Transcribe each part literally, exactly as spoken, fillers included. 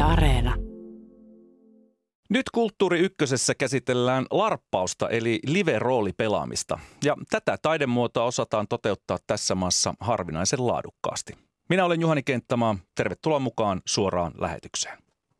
Areena. Nyt Kulttuuri Ykkösessä käsitellään larppausta eli live-roolipelaamista. Ja tätä taidemuotoa osataan toteuttaa tässä maassa harvinaisen laadukkaasti. Minä olen Juhani Kenttämaa. Tervetuloa mukaan suoraan lähetykseen.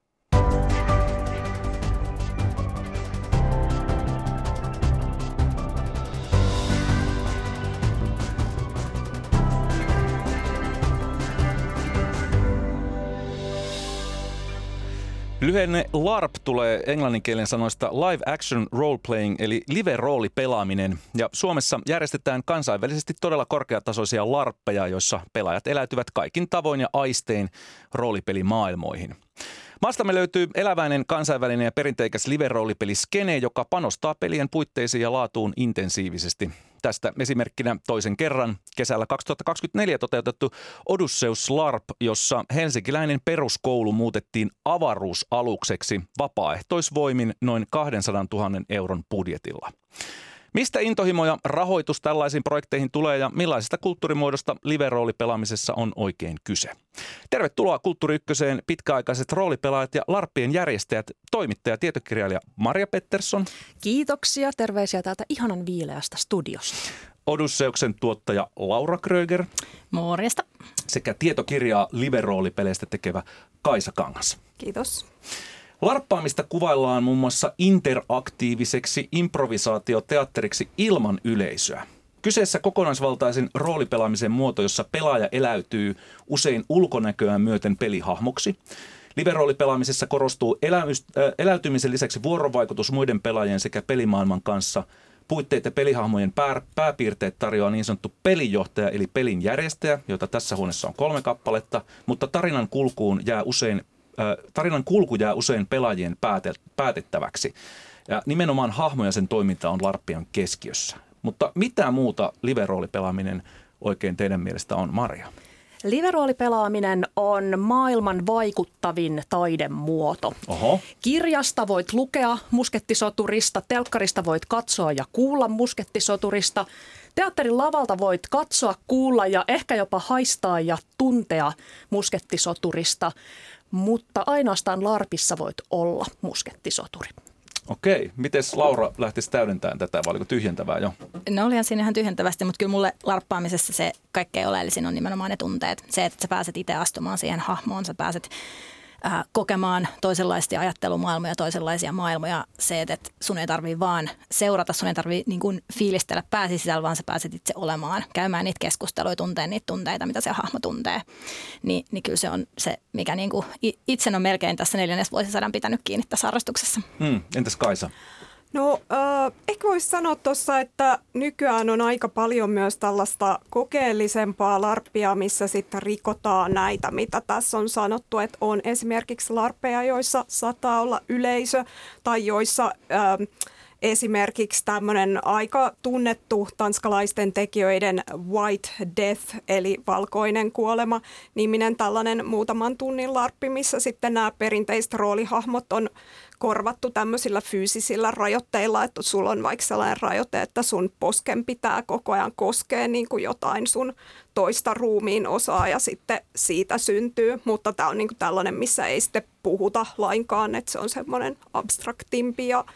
Lyhenne LARP tulee englanninkielen sanoista Live Action Role Playing eli live-roolipelaaminen. Ja Suomessa järjestetään kansainvälisesti todella korkeatasoisia larppeja, joissa pelaajat eläytyvät kaikin tavoin ja aistein roolipelimaailmoihin. Maastamme löytyy eläväinen, kansainvälinen ja perinteikäs live-roolipeliskene, joka panostaa pelien puitteisiin ja laatuun intensiivisesti. Tästä esimerkkinä toisen kerran kesällä kaksituhattakaksikymmentäneljä toteutettu Odysseus LARP, jossa helsinkiläinen peruskoulu muutettiin avaruusalukseksi vapaaehtoisvoimin noin kaksisataatuhatta euron budjetilla. Mistä intohimo ja rahoitus tällaisiin projekteihin tulee ja millaisesta kulttuurimuodosta live-roolipelaamisessa on oikein kyse? Tervetuloa Kulttuuri Ykköseen pitkäaikaiset roolipelaajat ja larppien järjestäjät, toimittaja ja tietokirjailija Marja Pettersson. Kiitoksia, terveisiä täältä ihanan viileästä studiosta. Odysseuksen tuottaja Laura Kröger. Morjesta. Sekä tietokirjaa live-roolipeleistä tekevä Kaisa Kangas. Kiitos. Larppaamista kuvaillaan muun muassa interaktiiviseksi improvisaatioteatteriksi ilman yleisöä. Kyseessä kokonaisvaltaisen roolipelaamisen muoto, jossa pelaaja eläytyy usein ulkonäköään myöten pelihahmoksi. Live-roolipelaamisessa korostuu eläytymisen lisäksi vuorovaikutus muiden pelaajien sekä pelimaailman kanssa. Puitteet ja pelihahmojen pää, pääpiirteet tarjoaa niin sanottu pelinjohtaja eli pelin järjestäjä, jota tässä huoneessa on kolme kappaletta, mutta tarinan kulkuun jää usein Tarinan kulku jää usein pelaajien päätettäväksi ja nimenomaan hahmo ja sen toiminta on larppien keskiössä. Mutta mitä muuta live-roolipelaaminen oikein teidän mielestä on, Marja? Live-roolipelaaminen on maailman vaikuttavin taidemuoto. Oho. Kirjasta voit lukea muskettisoturista, telkkarista voit katsoa ja kuulla muskettisoturista. Teatterin lavalta voit katsoa, kuulla ja ehkä jopa haistaa ja tuntea muskettisoturista. Mutta ainoastaan larpissa voit olla muskettisoturi. Okei. Mites Laura lähtisi täydentämään tätä, vai oliko tyhjentävää jo? No olihan siinä ihan tyhjentävästi, mutta kyllä mulle larppaamisessa se kaikkein oleellisin on nimenomaan ne tunteet. Se, että sä pääset itse astumaan siihen hahmoon, sä pääset äh, kokemaan toisenlaisia ajattelumaailmoja, toisenlaisia maailmoja. Se, että sun ei tarvitse vaan seurata, sun ei tarvitse niin kuin fiilistellä pääsi sisällä, vaan sä pääset itse olemaan, käymään niitä keskusteluja, tunteen niitä tunteita, mitä se hahmo tuntee. Ni, niin kyllä se on se, mikä niin kuin itse on melkein tässä neljännesvuosisadan pitänyt kiinni tässä harrastuksessa. Hmm, entäs Kaisa? No äh, ehkä voisi sanoa tuossa, että nykyään on aika paljon myös tällaista kokeellisempaa larppia, missä sitten rikotaan näitä, mitä tässä on sanottu, että on esimerkiksi larppeja, joissa saattaa olla yleisö tai joissa äh, esimerkiksi tämmöinen aika tunnettu tanskalaisten tekijöiden White Death, eli valkoinen kuolema, niminen tällainen muutaman tunnin larppi, missä sitten nämä perinteiset roolihahmot on korvattu tämmöisillä fyysisillä rajoitteilla, että sulla on vaikka sellainen rajoite, että sun posken pitää koko ajan koskea niin kuin jotain sun toista ruumiin osaa ja sitten siitä syntyy, mutta tämä on niin kuin tällainen, missä ei sitten puhuta lainkaan, että se on semmoinen abstraktimpi ja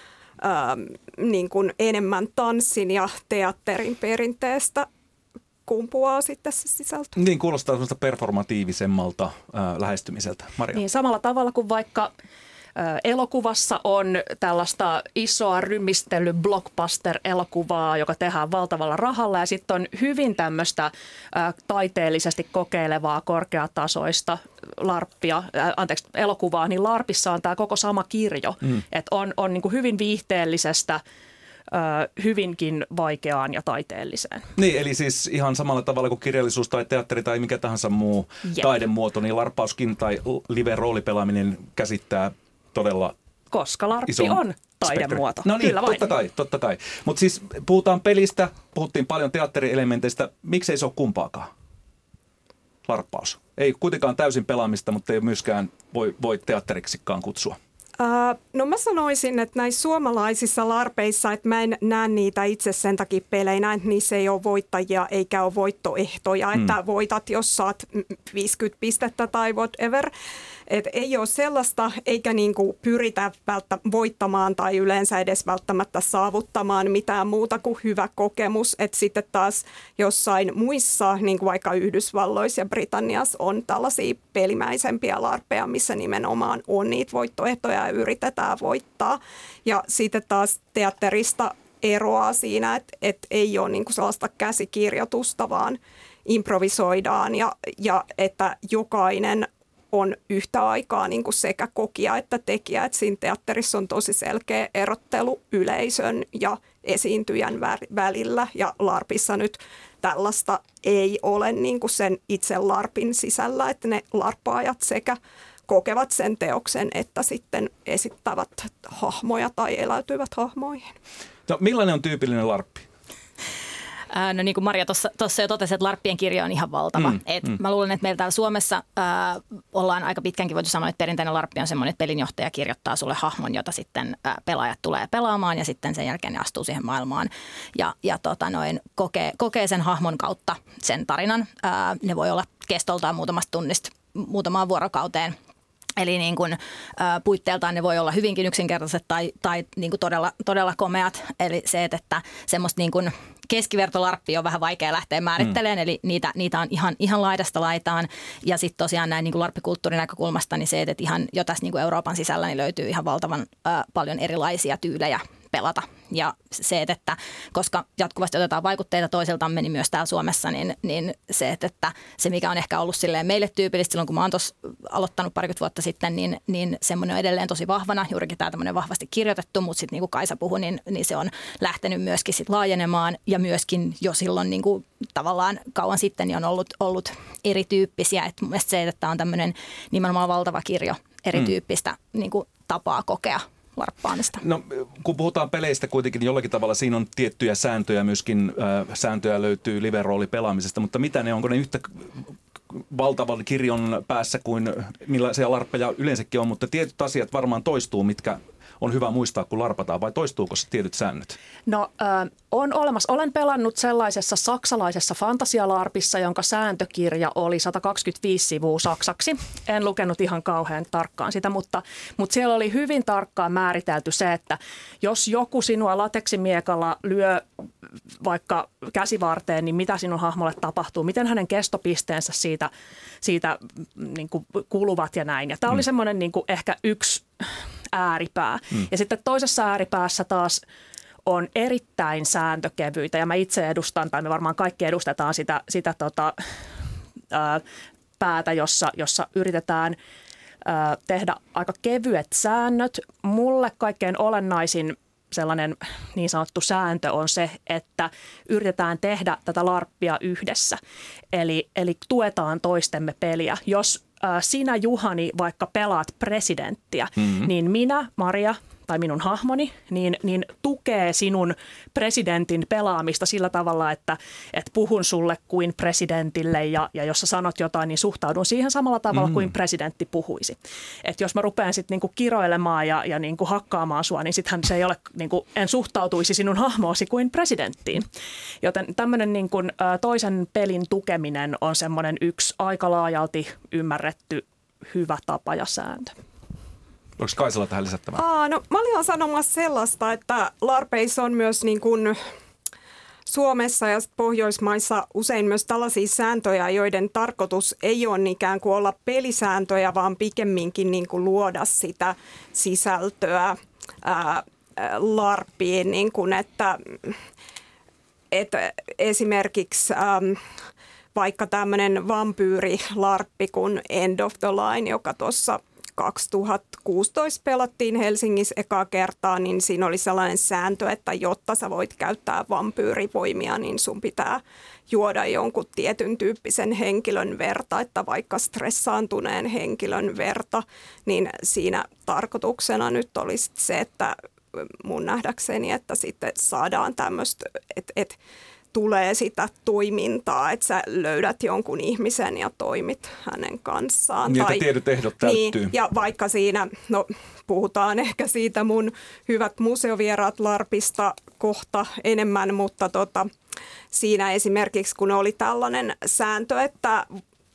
Ähm, niin kuin enemmän tanssin ja teatterin perinteestä kumpuaa sitten se sisältö. Niin, kuulostaa semmoista performatiivisemmalta äh, lähestymiseltä. Marja. Niin, samalla tavalla kuin vaikka äh, elokuvassa on tällaista isoa rymistely blockbuster-elokuvaa, joka tehdään valtavalla rahalla ja sitten on hyvin tämmöistä äh, taiteellisesti kokeilevaa korkeatasoista larppia, äh, anteeksi, elokuvaa, niin larpissa on tämä koko sama kirjo, mm. että on, on niin kuin hyvin viihteellisestä äh, hyvinkin vaikeaan ja taiteelliseen. Niin, eli siis ihan samalla tavalla kuin kirjallisuus tai teatteri tai mikä tahansa muu Jep. taidemuoto, niin larppauskin tai live-roolipelaaminen käsittää todella koska larppi on taidemuoto. No niin, Kyllä vain. totta kai, totta kai. Mutta siis puhutaan pelistä, puhuttiin paljon teatterielementeistä, miksei se ole kumpaakaan? Larppaus. Ei kuitenkaan täysin pelaamista, mutta ei myöskään voi, voi teatteriksikaan kutsua. Uh, no mä sanoisin, että näissä suomalaisissa larpeissa, että mä en näe niitä itse sen takia peleinä, että niissä ei ole voittajia eikä ole voittoehtoja, mm. että voitat, jos saat viisikymmentä pistettä tai whatever. Et ei ole sellaista, eikä niinku pyritä välttä voittamaan tai yleensä edes välttämättä saavuttamaan mitään muuta kuin hyvä kokemus. Et sitten taas jossain muissa, niin kuin vaikka Yhdysvalloissa ja Britanniassa on tällaisia pelimäisempiä larpeja, missä nimenomaan on niitä voittoehtoja ja yritetään voittaa. Ja sitten taas teatterista eroaa siinä, että, että ei ole niinku sellaista käsikirjoitusta, vaan improvisoidaan ja, ja että jokainen on yhtä aikaa niin kuin sekä kokija että tekijä. Että siinä teatterissa on tosi selkeä erottelu yleisön ja esiintyjän välillä ja larpissa nyt tällaista ei ole niin kuin sen itse larpin sisällä, että ne larppaajat sekä kokevat sen teoksen, että sitten esittävät hahmoja tai eläytyvät hahmoihin. No, millainen on tyypillinen larppi? No niin kuin Maria tuossa jo totesi, että larppien kirjo on ihan valtava. Mm, Et mm. Mä luulen, että meillä täällä Suomessa ää, ollaan aika pitkänkin voitu sanoa, että perinteinen larppi on semmoinen, että pelinjohtaja kirjoittaa sulle hahmon, jota sitten ää, pelaajat tulee pelaamaan ja sitten sen jälkeen ne astuu siihen maailmaan ja, ja tota noin, kokee, kokee sen hahmon kautta sen tarinan. Ää, ne voi olla kestoltaan muutamasta tunnista muutamaan vuorokauteen. Eli niin kuin, ä, puitteeltaan ne voi olla hyvinkin yksinkertaiset tai, tai niin kuin todella, todella komeat. Eli se, että semmoista niin kuin keskivertolarppia on vähän vaikea lähteä määrittelemään, mm. eli niitä, niitä on ihan, ihan laidasta laitaan. Ja sitten tosiaan näin niin kuin larppikulttuurin näkökulmasta, niin se, että ihan jo tässä niin kuin Euroopan sisällä niin löytyy ihan valtavan ä, paljon erilaisia tyylejä pelata. Ja se, että koska jatkuvasti otetaan vaikutteita toisiltamme, niin myös täällä Suomessa, niin, niin se, että se mikä on ehkä ollut silleen meille tyypillistä silloin, kun mä oon tuossa aloittanut parikymmentä vuotta sitten, niin, niin semmoinen on edelleen tosi vahvana, juurikin tämä tämmöinen vahvasti kirjoitettu, mutta sitten niin kuin Kaisa puhui, niin, niin se on lähtenyt myöskin sit laajenemaan ja myöskin jo silloin niin kuin tavallaan kauan sitten niin on ollut, ollut erityyppisiä. Et mun mielestä se, että on tämmöinen nimenomaan valtava kirjo erityyppistä mm. niin kuin tapaa kokea larppaamista. No, kun puhutaan peleistä kuitenkin, niin jollakin tavalla siinä on tiettyjä sääntöjä, myöskin äh, sääntöjä löytyy live-roolipelaamisesta, mutta mitä ne, onko ne yhtä valtavan kirjon päässä kuin millaisia larppeja yleensäkin on, mutta tietyt asiat varmaan toistuu, mitkä on hyvä muistaa, kun larpataan, vai toistuuko se tietyt säännöt? No äh, on olemassa. Olen pelannut sellaisessa saksalaisessa fantasialarpissa, jonka sääntökirja oli sata kaksikymmentäviisi sivua saksaksi. En lukenut ihan kauhean tarkkaan sitä, mutta, mutta siellä oli hyvin tarkkaan määritelty se, että jos joku sinua lateksimiekalla lyö vaikka käsivarteen, niin mitä sinun hahmolle tapahtuu, miten hänen kestopisteensä siitä, siitä niin kuin kuluvat ja näin. Ja tämä oli semmoinen niin kuin ehkä yksi ääripää. Mm. Ja sitten toisessa ääripäässä taas on erittäin sääntökevyitä, ja mä itse edustan, tai me varmaan kaikki edustetaan sitä, sitä tota, ää, päätä, jossa, jossa yritetään ää, tehdä aika kevyet säännöt. Mulle kaikkein olennaisin sellainen niin sanottu sääntö on se, että yritetään tehdä tätä larppia yhdessä. Eli, eli tuetaan toistemme peliä. Jos äh, sinä, Juhani, vaikka pelaat presidenttiä, mm-hmm. niin minä, Maria, tai minun hahmoni, niin, niin tukee sinun presidentin pelaamista sillä tavalla, että, että puhun sulle kuin presidentille ja, ja jos sä sanot jotain, niin suhtaudun siihen samalla tavalla mm. kuin presidentti puhuisi. Et jos mä rupean sitten niinku kiroilemaan ja, ja niinku hakkaamaan sua, niin sittenhän se ei ole, niinku, en suhtautuisi sinun hahmoosi kuin presidenttiin. Joten tämmöinen niinku, toisen pelin tukeminen on semmoinen yksi aika laajalti ymmärretty hyvä tapa ja sääntö. Onko Kaisalla tähän lisättävää? Aa, no, mä olin sanomassa sellaista, että larpeissa on myös niin kuin Suomessa ja Pohjoismaissa usein myös tällaisia sääntöjä, joiden tarkoitus ei ole ikään kuin olla pelisääntöjä, vaan pikemminkin niin kuin luoda sitä sisältöä ää, larppiin, niin kuin että, että esimerkiksi äm, vaikka tämmöinen vampyyrilarppi kuin End of the Line, joka tuossa kaksituhattakuusitoista pelattiin Helsingissä ekaa kertaa, niin siinä oli sellainen sääntö, että jotta sä voit käyttää vampyyrivoimia, niin sun pitää juoda jonkun tietyn tyyppisen henkilön verta, että vaikka stressaantuneen henkilön verta, niin siinä tarkoituksena nyt olisi se, että mun nähdäkseni, että sitten saadaan tämmöistä, että et, tulee sitä toimintaa, että sä löydät jonkun ihmisen ja toimit hänen kanssaan. Niin, tai, että tietyt ehdot täyttyy. Niin, ja vaikka siinä, no puhutaan ehkä siitä mun hyvät museovieraat larpista kohta enemmän, mutta tota, siinä esimerkiksi kun oli tällainen sääntö, että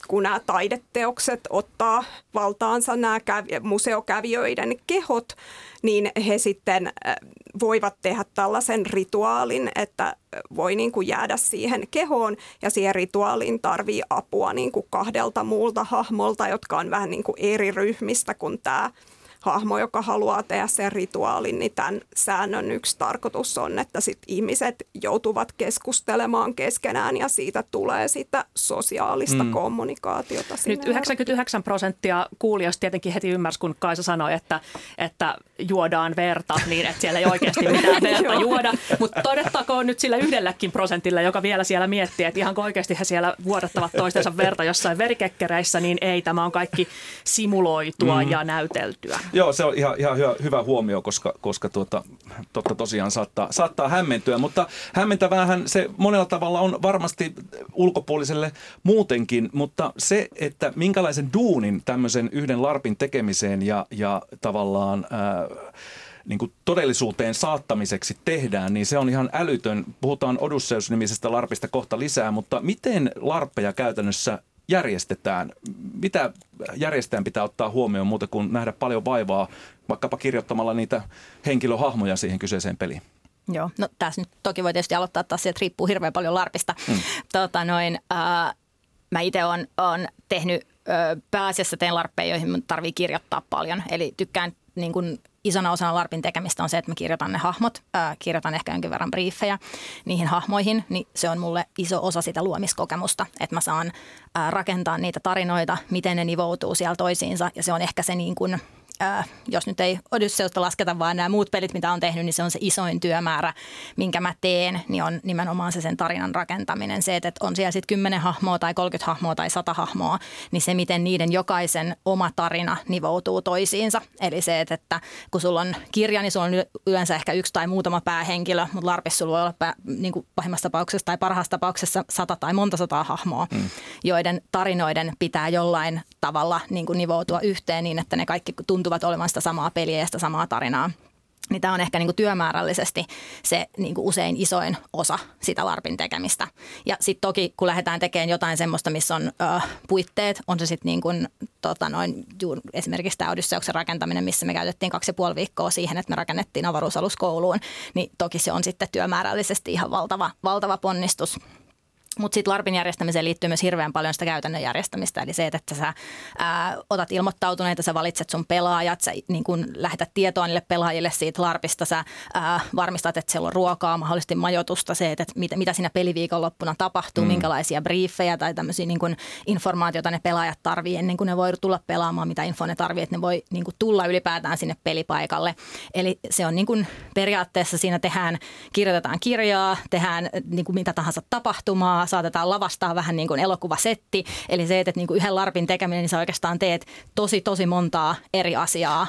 kun nämä taideteokset ottaa valtaansa nämä kävi- museokävijöiden kehot, niin he sitten voivat tehdä tällaisen rituaalin, että voi niin kuin jäädä siihen kehoon ja siihen rituaaliin tarvii apua niin kuin kahdelta muulta hahmolta, jotka on vähän niin kuin eri ryhmistä kuin tämä hahmo, joka haluaa tehdä sen rituaalin, niin tämän säännön yksi tarkoitus on, että sit ihmiset joutuvat keskustelemaan keskenään ja siitä tulee sitä sosiaalista mm. kommunikaatiota. Nyt yhdeksänkymmentäyhdeksän prosenttia kuulijoista tietenkin heti ymmärsi, kun Kaisa sanoi, että, että juodaan verta, niin että siellä ei oikeasti mitään verta juoda. Mutta todettakoon nyt sillä yhdelläkin prosentilla, joka vielä siellä miettii, että ihan oikeasti he siellä vuodattavat toistensa verta jossain verikekkereissä, niin ei, tämä on kaikki simuloitua mm. ja näyteltyä. Joo, se on ihan, ihan hyvä, hyvä huomio, koska, koska tuota, totta tosiaan saattaa, saattaa hämmentyä, mutta hämmentävähän se monella tavalla on varmasti ulkopuoliselle muutenkin, mutta se, että minkälaisen duunin tämmöisen yhden larpin tekemiseen ja, ja tavallaan ää, niin kuin todellisuuteen saattamiseksi tehdään, niin se on ihan älytön. Puhutaan Odysseus-nimisestä larpista kohta lisää, mutta miten larppeja käytännössä järjestetään? Mitä järjestäjän pitää ottaa huomioon muuta kuin nähdä paljon vaivaa, vaikkapa kirjoittamalla niitä henkilöhahmoja siihen kyseiseen peliin? Joo, no tässä nyt toki voi tietysti aloittaa taas, että riippuu hirveän paljon larpista. Mm. Tota noin, äh, mä itse olen on tehnyt äh, pääasiassa teen larppeja, joihin tarvii kirjoittaa paljon, eli tykkään niin kuin isona osana larpin tekemistä on se, että mä kirjoitan ne hahmot, ää, kirjoitan ehkä jonkin verran briefejä niihin hahmoihin, niin se on mulle iso osa sitä luomiskokemusta, että mä saan ää, rakentaa niitä tarinoita, miten ne nivoutuu siellä toisiinsa ja se on ehkä se niin kuin, ää, jos nyt ei Odysseusta lasketa, vaan nämä muut pelit, mitä on tehnyt, niin se on se isoin työmäärä, minkä mä teen, niin on nimenomaan se sen tarinan rakentaminen. Se, että on siellä sitten kymmenen hahmoa tai kolmekymmentä hahmoa tai sata hahmoa, niin se, miten niiden jokaisen oma tarina nivoutuu toisiinsa. Eli se, että, että kun sulla on kirja, niin sulla on yleensä ehkä yksi tai muutama päähenkilö, mutta larpissa sulla voi olla pää, niin kuin pahimmassa tapauksessa tai parhaassa tapauksessa sata tai monta sataa hahmoa, mm. joiden tarinoiden pitää jollain tavalla niin kuin nivoutua yhteen niin, että ne kaikki tuntuvat olevan sitä samaa peliä ja sitä samaa tarinaa. Niin tämä on ehkä niinku työmäärällisesti se niinku usein isoin osa sitä larpin tekemistä. Ja sitten toki, kun lähdetään tekemään jotain semmoista, missä on ö, puitteet, on se sitten niinku, tota noin, esimerkiksi tämä Odysseuksen rakentaminen, missä me käytettiin kaksi ja puoli viikkoa siihen, että me rakennettiin avaruusalus kouluun, niin toki se on sitten työmäärällisesti ihan valtava, valtava ponnistus. Mutta sitten larpin järjestämiseen liittyy myös hirveän paljon sitä käytännön järjestämistä. Eli se, että sä ää, otat ilmoittautuneita, sä valitset sun pelaajat, sä niin kun lähetät tietoa niille pelaajille siitä larpista, sä ää, varmistat, että siellä on ruokaa, mahdollisesti majoitusta, se, että mitä, mitä siinä peliviikonloppuna tapahtuu, mm. minkälaisia briefejä tai tämmöisiä niin kun informaatiota ne pelaajat tarvii ennen kuin ne voi tulla pelaamaan, mitä infoa ne tarvii, että ne voi niin kun tulla ylipäätään sinne pelipaikalle. Eli se on niin kun periaatteessa siinä tehdään, kirjoitetaan kirjaa, tehdään niin kun mitä tahansa tapahtumaa, saatetaan lavastaa vähän niin kuin elokuvasetti. Eli se, että niin kuin yhden larpin tekeminen, niin sä oikeastaan teet tosi, tosi montaa eri asiaa.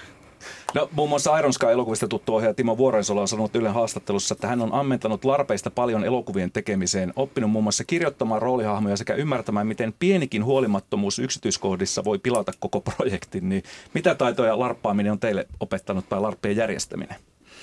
No, muun muassa Iron Sky-elokuvista tuttu ohjaaja Timo Vuorensola on sanonut Ylen haastattelussa, että hän on ammentanut larpeista paljon elokuvien tekemiseen, oppinut muun muassa kirjoittamaan roolihahmoja sekä ymmärtämään, miten pienikin huolimattomuus yksityiskohdissa voi pilata koko projektin. Niin mitä taitoja larppaaminen on teille opettanut tai larppien järjestäminen?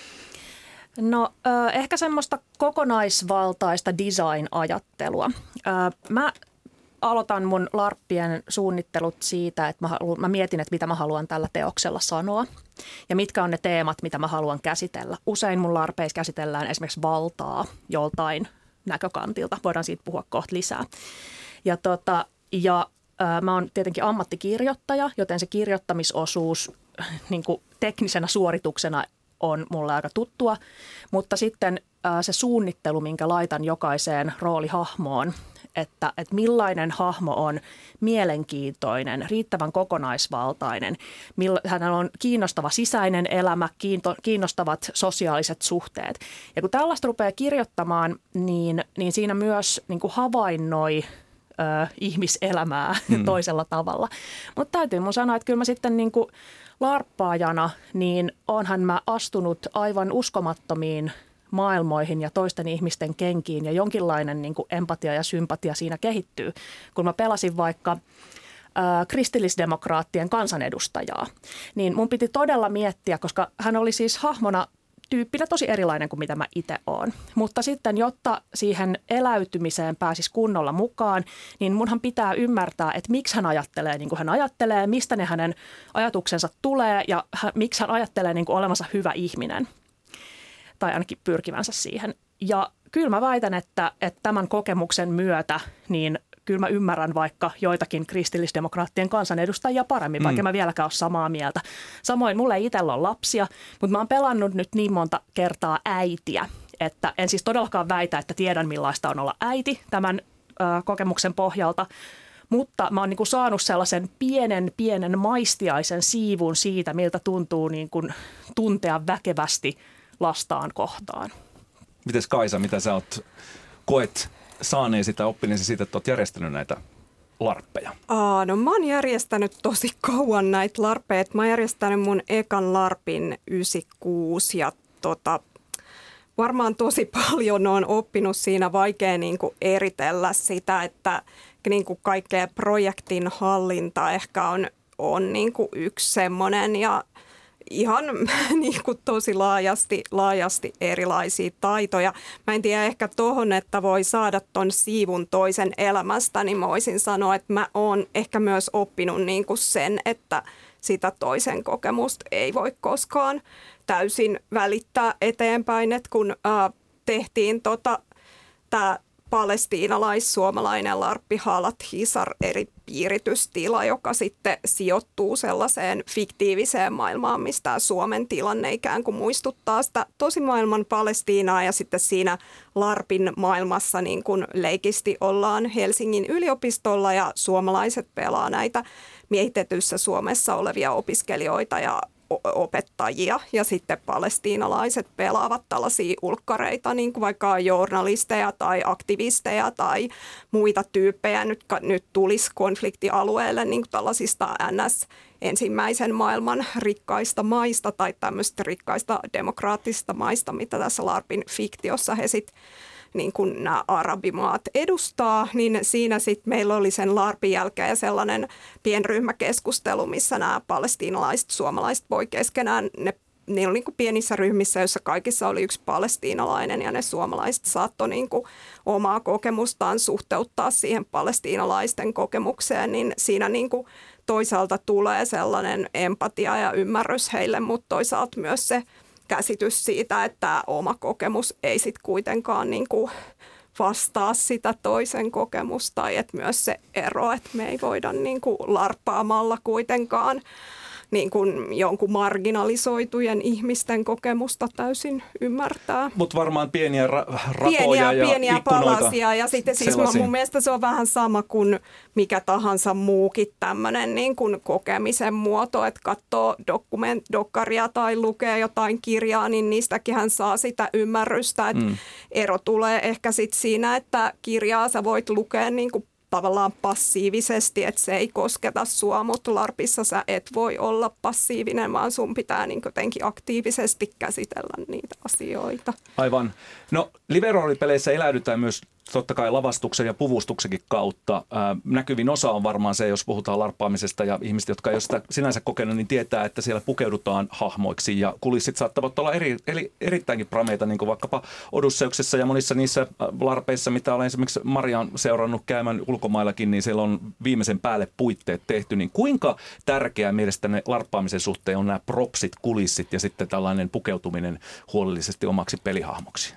No ehkä semmoista kokonaisvaltaista design-ajattelua. Mä aloitan mun larppien suunnittelut siitä, että mä, haluan, mä mietin, että mitä mä haluan tällä teoksella sanoa ja mitkä on ne teemat, mitä mä haluan käsitellä. Usein mun larpeissa käsitellään esimerkiksi valtaa joltain näkökantilta. Voidaan siitä puhua kohta lisää. Ja, tota, ja ää, mä oon tietenkin ammattikirjoittaja, joten se kirjoittamisosuus niin kuin teknisenä suorituksena on mulle aika tuttua, mutta sitten ää, se suunnittelu, minkä laitan jokaiseen roolihahmoon, että, että millainen hahmo on mielenkiintoinen, riittävän kokonaisvaltainen, hänellä on kiinnostava sisäinen elämä, kiinto, kiinnostavat sosiaaliset suhteet. Ja kun tällaista rupeaa kirjoittamaan, niin, niin siinä myös niin kuin havainnoi ö, ihmiselämää mm. toisella tavalla. Mutta täytyy mun sanoa, että kyllä mä sitten niin kuin larppaajana, niin oonhan mä astunut aivan uskomattomiin maailmoihin ja toisten ihmisten kenkiin ja jonkinlainen niin kuin empatia ja sympatia siinä kehittyy. Kun mä pelasin vaikka ää, kristillisdemokraattien kansanedustajaa, niin mun piti todella miettiä, koska hän oli siis hahmona tyyppinä tosi erilainen kuin mitä mä itse oon. Mutta sitten, jotta siihen eläytymiseen pääsisi kunnolla mukaan, niin munhan pitää ymmärtää, että miksi hän ajattelee niin kuin hän ajattelee, mistä ne hänen ajatuksensa tulee ja hän, miksi hän ajattelee niin kuin olevansa hyvä ihminen. Tai ainakin pyrkivänsä siihen. Ja kyllä mä väitän, että, että tämän kokemuksen myötä niin kyllä mä ymmärrän vaikka joitakin kristillisdemokraattien kansanedustajia paremmin, vaikka mm. mä vieläkään ole samaa mieltä. Samoin mulle itsellä on lapsia, mutta mä oon pelannut nyt niin monta kertaa äitiä, että en siis todellakaan väitä, että tiedän millaista on olla äiti tämän ö, kokemuksen pohjalta. Mutta mä oon niin kuin saanut sellaisen pienen, pienen maistiaisen siivun siitä, miltä tuntuu niin kuin tuntea väkevästi lastaan kohtaan. Mites Kaisa, mitä sä oot, koet saaneesi tai oppineesi siitä, että olet järjestänyt näitä larppeja? Aa, no mä oon järjestänyt tosi kauan näitä larppeja. Mä oon järjestänyt mun ekan larpin yhdeksänkymmentäkuusi ja tota, varmaan tosi paljon on oppinut siinä. Vaikea niin kuin eritellä sitä, että niin kuin kaikkea projektin hallinta ehkä on, on niin kuin yksi semmoinen ja ihan niin kuin tosi laajasti, laajasti erilaisia taitoja. Mä en tiedä ehkä tohon, että voi saada ton siivun toisen elämästä, niin mä voisin sanoa, että mä oon ehkä myös oppinut niin kuin sen, että sitä toisen kokemusta ei voi koskaan täysin välittää eteenpäin. Et kun äh, tehtiin tota, tää palestiinalais-suomalainen larppi Halat Hisar eri piiritystila, joka sitten sijoittuu sellaiseen fiktiiviseen maailmaan, mistä Suomen tilanne ikään kuin muistuttaa sitä tosimaailman Palestiinaa ja sitten siinä larpin maailmassa niin kuin leikisti ollaan Helsingin yliopistolla ja suomalaiset pelaa näitä miehitetyssä Suomessa olevia opiskelijoita ja opettajia ja sitten palestiinalaiset pelaavat tällaisia ulkkareita, niin kuin vaikka journalisteja tai aktivisteja tai muita tyyppejä. Nyt, nyt tulisi konfliktialueelle niin kuin tällaisista N S ensimmäisen maailman rikkaista maista tai tämmöistä rikkaista demokraattisista maista, mitä tässä LARPin fiktiossa he sitten niin kuin nämä arabimaat edustaa, niin siinä sitten meillä oli sen LARPin jälkeen sellainen pienryhmäkeskustelu, missä nämä palestiinalaiset, suomalaiset voi keskenään, ne, ne oli niin kuin pienissä ryhmissä, joissa kaikissa oli yksi palestiinalainen ja ne suomalaiset saattoi niin kuin omaa kokemustaan suhteuttaa siihen palestiinalaisten kokemukseen, niin siinä niin kuin toisaalta tulee sellainen empatia ja ymmärrys heille, mutta toisaalta myös se käsitys siitä, että oma kokemus ei sitten kuitenkaan niin kuin vastaa sitä toisen kokemusta tai että myös se ero, että me ei voida niin kuin larppaamalla kuitenkaan niin kuin jonkun marginalisoitujen ihmisten kokemusta täysin ymmärtää. Mutta varmaan pieniä ra- ratoja pieniä, ja pieniä ikkunoita. palasia ja sitten siis mun mielestä se on vähän sama kuin mikä tahansa muukin tämmöinen niin kuin kokemisen muoto, että katsoo dokument, dokkaria tai lukee jotain kirjaa, niin niistäkin hän saa sitä ymmärrystä, että mm. ero tulee ehkä sitten siinä, että kirjaa sä voit lukea niin kuin tavallaan passiivisesti, että se ei kosketa sua, mutta larpissa sä et voi olla passiivinen, vaan sun pitää niin jotenkin aktiivisesti käsitellä niitä asioita. Aivan. No live-roolipeleissä eläydytään myös totta kai lavastuksen ja puvustuksenkin kautta. Ää, näkyvin osa on varmaan se, jos puhutaan larppaamisesta ja ihmiset, jotka ei ole sitä sinänsä kokenut, niin tietää, että siellä pukeudutaan hahmoiksi ja kulissit saattavat olla eri, eli erittäinkin prameita, niin kuin vaikkapa Odysseuksessa ja monissa niissä larpeissa, mitä olen esimerkiksi Marian seurannut käymään ulkomaillakin, niin siellä on viimeisen päälle puitteet tehty. Niin kuinka tärkeää mielestäni larppaamisen suhteen on nämä propsit, kulissit ja sitten tällainen pukeutuminen huolellisesti omaksi pelihahmoksi?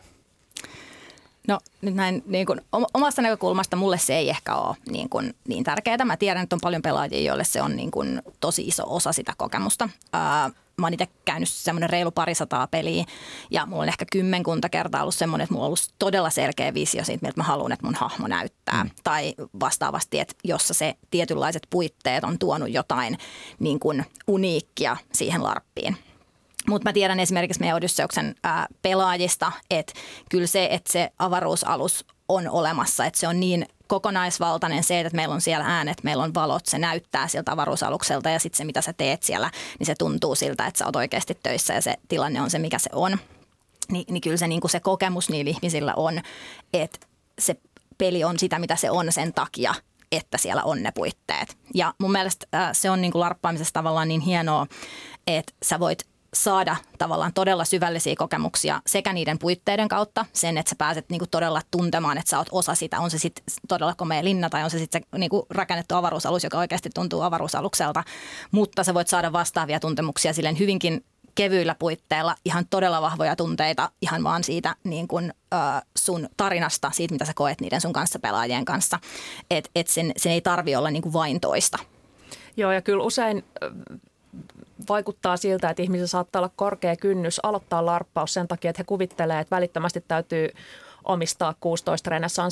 No nyt näin niin kuin omasta näkökulmasta mulle se ei ehkä ole niin, kuin, niin tärkeää. Mä tiedän, että on paljon pelaajia, joille se on niin kuin tosi iso osa sitä kokemusta. Ää, mä oon itse käynyt semmoinen reilu parisataa peliä ja mulla on ehkä kymmenkunta kertaa ollut semmoinen, että mulla on ollut todella selkeä visio siitä, miltä mä haluan, että mun hahmo näyttää. Mm. Tai vastaavasti, että jossa se tietynlaiset puitteet on tuonut jotain niin kuin uniikkia siihen larppiin. Mutta mä tiedän esimerkiksi meidän Odysseuksen ää, pelaajista, että kyllä se, että se avaruusalus on olemassa, että se on niin kokonaisvaltainen se, että meillä on siellä äänet, meillä on valot, se näyttää siltä avaruusalukselta ja sitten se, mitä sä teet siellä, niin se tuntuu siltä, että sä oot oikeasti töissä ja se tilanne on se, mikä se on. Ni, niin kyllä se, niin kuin se kokemus niillä ihmisillä on, että se peli on sitä, mitä se on sen takia, että siellä on ne puitteet. Ja mun mielestä ää, se on niin kuin larppaamisessa tavallaan niin hienoa, että sä voit saada tavallaan todella syvällisiä kokemuksia sekä niiden puitteiden kautta, sen, että sä pääset niinku todella tuntemaan, että sä oot osa sitä, on se sitten todella komea linna tai on se sitten se niinku rakennettu avaruusalus, joka oikeasti tuntuu avaruusalukselta, mutta sä voit saada vastaavia tuntemuksia silleen hyvinkin kevyillä puitteilla, ihan todella vahvoja tunteita ihan vaan siitä niin kun, ö, sun tarinasta, siitä mitä sä koet niiden sun kanssa pelaajien kanssa, että et sen, sen ei tarvi olla niin kuin vain toista. Joo, ja kyllä usein vaikuttaa siltä, että ihmisillä saattaa olla korkea kynnys aloittaa larppaus sen takia, että he kuvittelee, että välittömästi täytyy omistaa kuusitoista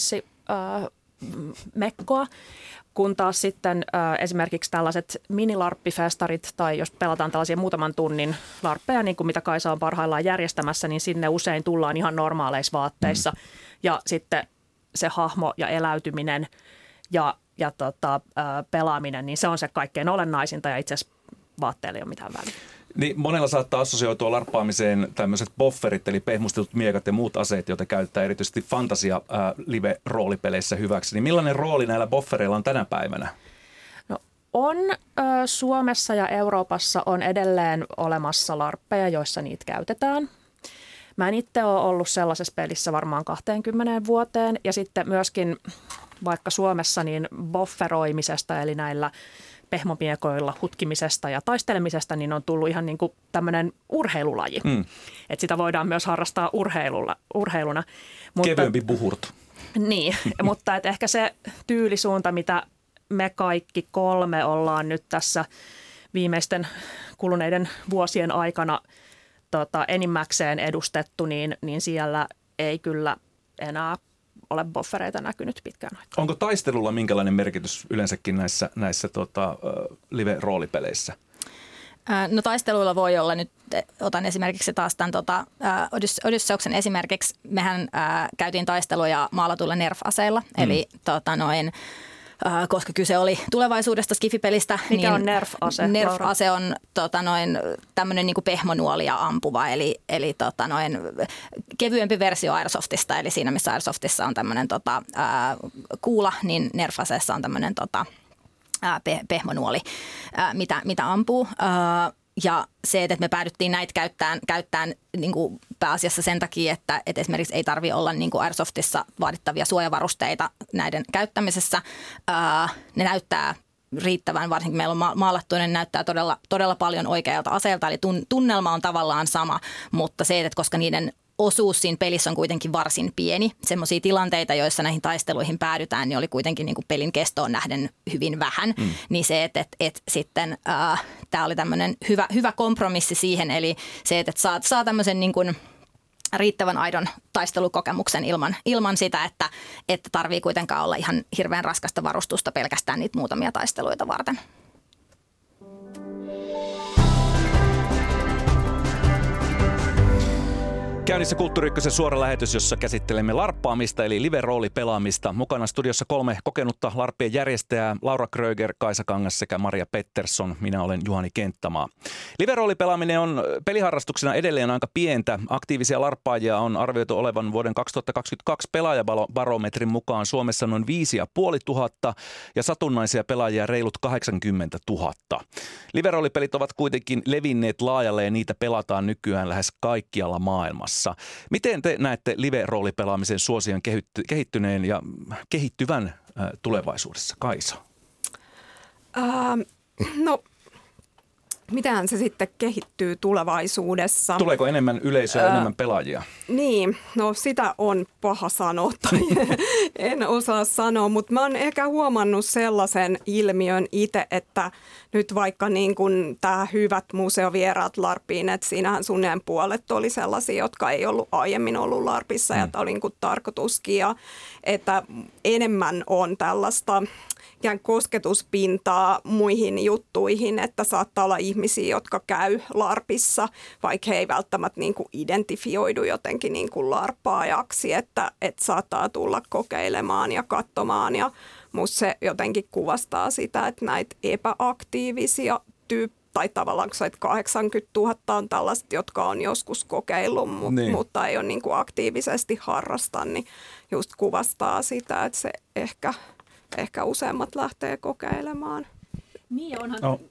renessanssmekkoa, kun taas sitten äh, esimerkiksi tällaiset minilarppifestarit tai jos pelataan tällaisia muutaman tunnin larppeja, niin kuin mitä Kaisa on parhaillaan järjestämässä, niin sinne usein tullaan ihan normaaleissa vaatteissa. Mm. Ja sitten se hahmo ja eläytyminen ja, ja tota, äh, pelaaminen, niin se on se kaikkein olennaisinta ja itse asiassa vaatteilla ei ole mitään väliä. Niin monella saattaa assosioitua larppaamiseen tämmöiset bofferit, eli pehmustetut miekat ja muut aseet, joita käyttää erityisesti fantasia-live-roolipeleissä hyväksi. Niin millainen rooli näillä boffereilla on tänä päivänä? No, on ö, Suomessa ja Euroopassa on edelleen olemassa larppeja, joissa niitä käytetään. Mä en itse ole ollut sellaisessa pelissä varmaan kaksikymmentä vuoteen ja sitten myöskin vaikka Suomessa niin bofferoimisesta eli näillä pehmomiekoilla hutkimisesta ja taistelemisesta, niin on tullut ihan niin kuin tämmöinen urheilulaji. Mm. Että sitä voidaan myös harrastaa urheilulla, urheiluna. Mutta, kevyempi buhurtu. Niin, mutta et ehkä se tyylisuunta, mitä me kaikki kolme ollaan nyt tässä viimeisten kuluneiden vuosien aikana tota, enimmäkseen edustettu, niin, niin siellä ei kyllä enää ole boffereita näkynyt pitkään aikaa. Onko taistelulla minkälainen merkitys yleensäkin näissä, näissä tota, live-roolipeleissä? No taisteluilla voi olla nyt, otan esimerkiksi taas tämän tota, Odysseuksen esimerkiksi, mehän ää, käytiin taisteluja maalatuilla nerf-aseilla, mm. eli tota, noin, ää, koska kyse oli tulevaisuudesta skifipelistä. Mikä niin on nerf-ase? Nerf-ase on tota, noin, tämmöinen niin kuin pehmonuolia ampuva, eli, eli tota, noin, kevyempi versio Airsoftista, eli siinä missä Airsoftissa on tämmöinen tota, ää, kuula, niin nerf-aseessa on tämmöinen tota, pehmonuoli, mitä, mitä ampuu. Ja se, että me päädyttiin näitä käyttämään, käyttämään niin kuin pääasiassa sen takia, että, että esimerkiksi ei tarvitse olla niin kuin Airsoftissa vaadittavia suojavarusteita näiden käyttämisessä. Ne näyttää riittävän, varsinkin meillä on maalattu, ne näyttää todella, todella paljon oikealta aseelta, eli tunnelma on tavallaan sama, mutta se, että koska niiden osuus siinä pelissä on kuitenkin varsin pieni. Semmoisia tilanteita, joissa näihin taisteluihin päädytään, niin oli kuitenkin niin kuin pelin kestoon nähden hyvin vähän. Mm. Niin se, että et, et sitten äh, tämä oli tämmöinen hyvä, hyvä kompromissi siihen, eli se, että et saa, saa tämmöisen niin kuin riittävän aidon taistelukokemuksen ilman, ilman sitä, että, että tarvii kuitenkaan olla ihan hirveän raskasta varustusta pelkästään niitä muutamia taisteluita varten. Käynnissä Kulttuuri Ykkösen suora lähetys, jossa käsittelemme larppaamista eli live-roolipelaamista. Mukana studiossa kolme kokenutta larppien järjestäjää, Laura Kröger, Kaisa Kangas sekä Maria Pettersson. Minä olen Juhani Kenttämaa. Live-roolipelaaminen on peliharrastuksena edelleen aika pientä. Aktiivisia larppaajia on arvioitu olevan vuoden kaksituhattakaksikymmentäkaksi pelaajabarometrin mukaan Suomessa noin viisi ja puoli tuhatta ja satunnaisia pelaajia reilut kahdeksankymmentätuhatta. Live-roolipelit ovat kuitenkin levinneet laajalle ja niitä pelataan nykyään lähes kaikkialla maailmassa. Miten te näette live-roolipelaamisen suosion kehittyneen ja kehittyvän tulevaisuudessa? Kaisa? Ähm, no, miten se sitten kehittyy tulevaisuudessa? Tuleeko enemmän yleisöä ja äh, enemmän pelaajia? Niin, no sitä on paha sanoa tai en osaa sanoa, mutta mä oon ehkä huomannut sellaisen ilmiön itse, että nyt vaikka niin kuin tämä hyvät museovieraat LARPiin, että siinähän suunnilleen puolet oli sellaisia, jotka ei ollut aiemmin ollut LARPissa, mm. ja tämä oli niin kuin tarkoituskin, ja että enemmän on tällaista ikään kosketuspintaa muihin juttuihin, että saattaa olla ihmisiä, jotka käy LARPissa, vaikka he ei välttämättä niin kuin identifioidu jotenkin niin kuin larppaajaksi, että, että saattaa tulla kokeilemaan ja katsomaan, ja musta se jotenkin kuvastaa sitä, että näitä epäaktiivisia tyyppejä, tai tavallaan kun että kahdeksankymmentätuhatta on tällaiset, jotka on joskus kokeillut, mutta, niin. mutta ei ole niin kuin aktiivisesti harrasta, niin just kuvastaa sitä, että se ehkä, ehkä useammat lähtee kokeilemaan. Niin onhan. No.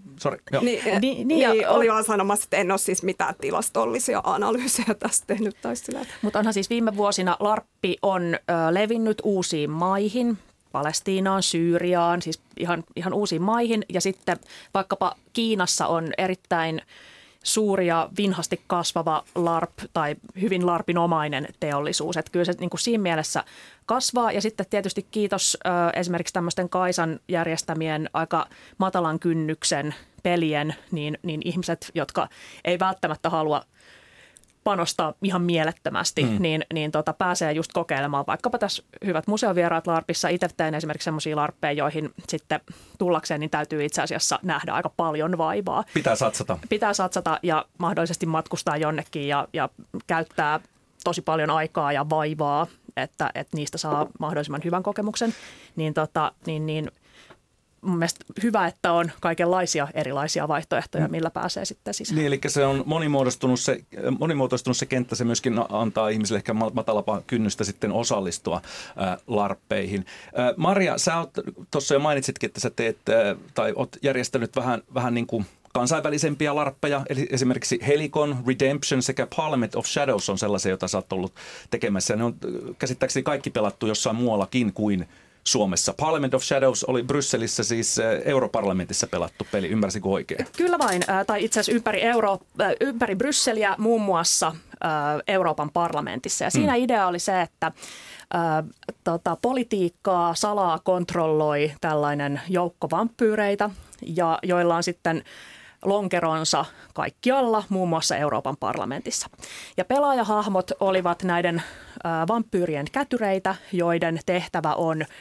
Sorry. Niin, Niin, niin, ja niin on- oli vaan sanomassa, että en ole siis mitään tilastollisia analyysejä tästä tehnyt. Tai sillä, että- Mutta onhan siis viime vuosina larppi on ö, levinnyt uusiin maihin, Palestiinaan, Syyriaan, siis ihan, ihan uusiin maihin. Ja sitten vaikkapa Kiinassa on erittäin suuri ja vinhasti kasvava larp tai hyvin larpinomainen teollisuus. Että kyllä se niin kuin siinä mielessä kasvaa. Ja sitten tietysti kiitos ö, esimerkiksi tämmöisten Kaisan järjestämien aika matalan kynnyksen pelien, niin, niin ihmiset, jotka ei välttämättä halua panostaa ihan mielettömästi, mm. niin, niin tota, pääsee just kokeilemaan vaikkapa tässä hyvät museovieraat larpissa. Itse teen esimerkiksi sellaisia larppeja, joihin sitten tullakseen niin täytyy itse asiassa nähdä aika paljon vaivaa. Pitää satsata. Pitää satsata ja mahdollisesti matkustaa jonnekin ja, ja käyttää tosi paljon aikaa ja vaivaa, että, että niistä saa mahdollisimman hyvän kokemuksen. Niin, tota, niin, niin mun mielestä hyvä, että on kaikenlaisia erilaisia vaihtoehtoja, millä pääsee sitten sisään. Niin, eli se on monimuodostunut se, monimuotoistunut se kenttä, se myöskin antaa ihmisille ehkä matalapaa kynnystä sitten osallistua ää, larppeihin. Ää, Marja, sä oot, tuossa jo mainitsitkin, että sä teet ää, tai oot järjestänyt vähän, vähän niin kuin kansainvälisempiä larppeja, eli esimerkiksi Helicon, Redemption sekä Parliament of Shadows on sellaisia, joita sä oot ollut tekemässä. Ne on käsittääkseni kaikki pelattu jossain muuallakin kuin Suomessa. Parliament of Shadows oli Brysselissä, siis europarlamentissa pelattu peli, ymmärsinkö oikein? Kyllä vain, tai itse asiassa ympäri, Euro, ympäri Brysseliä muun muassa Euroopan parlamentissa. Ja siinä hmm. idea oli se, että ä, tota, politiikkaa salaa kontrolloi tällainen joukko vampyyreitä, ja joilla on sitten lonkeronsa kaikkialla, muun muassa Euroopan parlamentissa. Ja pelaajahahmot olivat näiden ä, vampyyrien kätyreitä, joiden tehtävä on ö,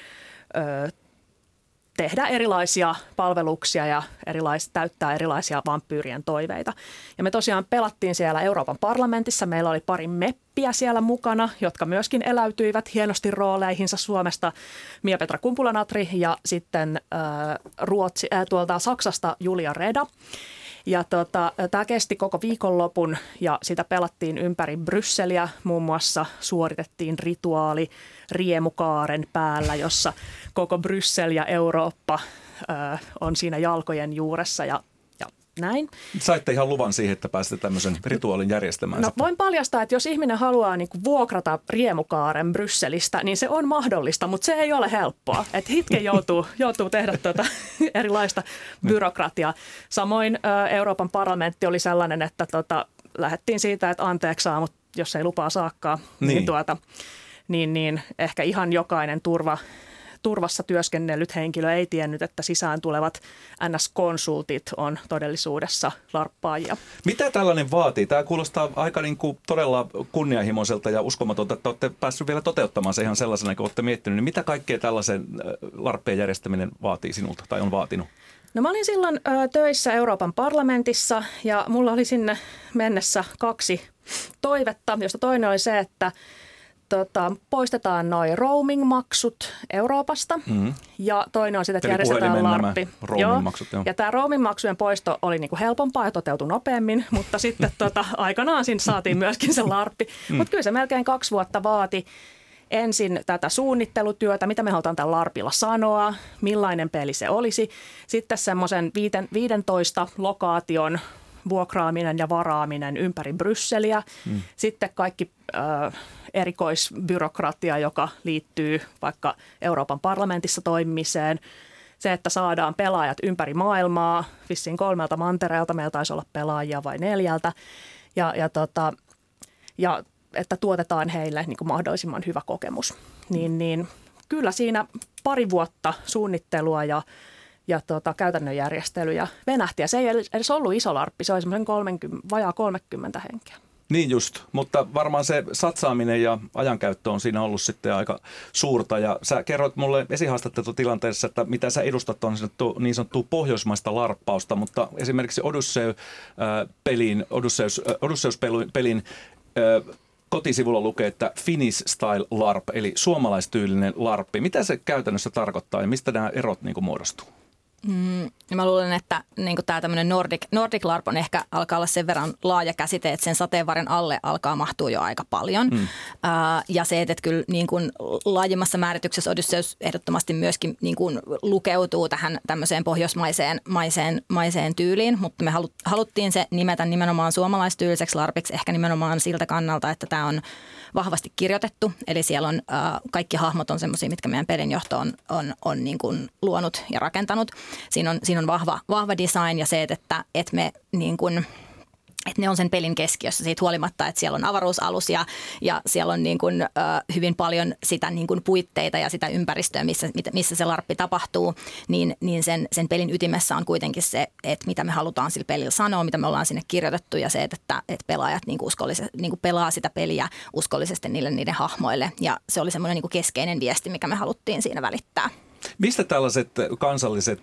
tehdä erilaisia palveluksia ja erilais, täyttää erilaisia vampyyrien toiveita. Ja me tosiaan pelattiin siellä Euroopan parlamentissa. Meillä oli pari meppiä siellä mukana, jotka myöskin eläytyivät hienosti rooleihinsa Suomesta. Mia-Petra Kumpulanatri ja sitten äh, Ruotsi, äh, tuolta Saksasta Julia Reda. Ja tota, tämä kesti koko viikonlopun ja sitä pelattiin ympäri Brysseliä. Muun muassa suoritettiin rituaali riemukaaren päällä, jossa koko Bryssel ja Eurooppa ö, on siinä jalkojen juuressa ja, ja näin. Saitte ihan luvan siihen, että pääsette tämmöisen rituaalin järjestämään. No, voin paljastaa, että jos ihminen haluaa niin kuin vuokrata riemukaaren Brysselistä, niin se on mahdollista, mutta se ei ole helppoa. Että hitken joutuu, joutuu tehdä tuota erilaista byrokratiaa. Samoin ö, Euroopan parlamentti oli sellainen, että tota, lähdettiin siitä, että anteeksi saa, mutta jos ei lupaa saakkaa, niin, niin, tuota, niin, niin ehkä ihan jokainen turva, turvassa työskennellyt henkilö ei tiennyt, että sisään tulevat N S-konsultit on todellisuudessa larppaajia. Mitä tällainen vaatii? Tämä kuulostaa aika niin kuin todella kunnianhimoiselta ja uskomatonta, että olette päässeet vielä toteuttamaan se ihan sellaisena, kun olette miettinyt. Niin mitä kaikkea tällaisen larppien järjestäminen vaatii sinulta tai on vaatinut? No mä olin silloin ö, töissä Euroopan parlamentissa ja mulla oli sinne mennessä kaksi toivetta, josta toinen oli se, että Tota, poistetaan noi roaming-maksut Euroopasta mm-hmm. ja toinen on sitä, että eli järjestetään larppi. Roaming-maksut, joo. Ja tämä roaming-maksujen poisto oli niinku helpompaa ja toteutui nopeammin, mutta sitten tota, aikanaan siinä saatiin myöskin se larppi. Mm. Mutta kyllä se melkein kaksi vuotta vaati ensin tätä suunnittelutyötä, mitä me halutaan tällä larpilla sanoa, millainen peli se olisi. Sitten semmoisen viisitoista lokaation vuokraaminen ja varaaminen ympäri Brysseliä. Mm. Sitten kaikki ö, erikoisbyrokratia, joka liittyy vaikka Euroopan parlamentissa toimimiseen. Se, että saadaan pelaajat ympäri maailmaa, vissiin kolmelta mantereelta, meillä taisi olla pelaajia vai neljältä. Ja, ja, tota, ja että tuotetaan heille niin kuin mahdollisimman hyvä kokemus. Niin, niin kyllä siinä pari vuotta suunnittelua ja ja tota, käytännön järjestelyjä venähti. Ja se ei edes ollut iso larppi, se oli semmoisen kolmekymmentä, vajaa kolmekymmentä henkeä. Niin just, mutta varmaan se satsaaminen ja ajankäyttö on siinä ollut sitten aika suurta. Ja sä kerroit mulle esihaastattelutilanteessa, että mitä sä edustat on niin sanottua pohjoismaista larppausta, mutta esimerkiksi Odysseus-pelin, Odysseus, Odysseus-pelin kotisivulla lukee, että Finnish style LARP, eli suomalaistyylinen larppi. Mitä se käytännössä tarkoittaa ja mistä nämä erot niin kuin muodostuu? Mm, mä luulen, että niin tämä tämmöinen Nordic, Nordic LARP on ehkä alkaa olla sen verran laaja käsite, että sen sateenvarren alle alkaa mahtua jo aika paljon. Mm. Uh, ja se, että kyllä niin kuin laajemmassa määrityksessä Odysseus ehdottomasti myöskin niin kuin lukeutuu tähän tämmöiseen pohjoismaiseen maiseen, maiseen tyyliin, mutta me halu, haluttiin se nimetä nimenomaan suomalaistyyliseksi LARPiksi ehkä nimenomaan siltä kannalta, että tämä on vahvasti kirjoitettu. Eli siellä on uh, kaikki hahmot on semmoisia, mitkä meidän pelinjohto on, on, on niin kuin luonut ja rakentanut. Siinä on, siinä on vahva, vahva design ja se, että, että, me, niin kuin, että ne on sen pelin keskiössä siitä huolimatta, että siellä on avaruusalus ja, ja siellä on niin kuin, uh, hyvin paljon sitä niin kuin puitteita ja sitä ympäristöä, missä, missä se larppi tapahtuu, niin, niin sen, sen pelin ytimessä on kuitenkin se, että mitä me halutaan sillä pelillä sanoa, mitä me ollaan sinne kirjoitettu ja se, että, että pelaajat niin kuin niin kuin pelaa sitä peliä uskollisesti niille niiden hahmoille ja se oli semmoinen niin kuin keskeinen viesti, mikä me haluttiin siinä välittää. Mistä tällaiset kansalliset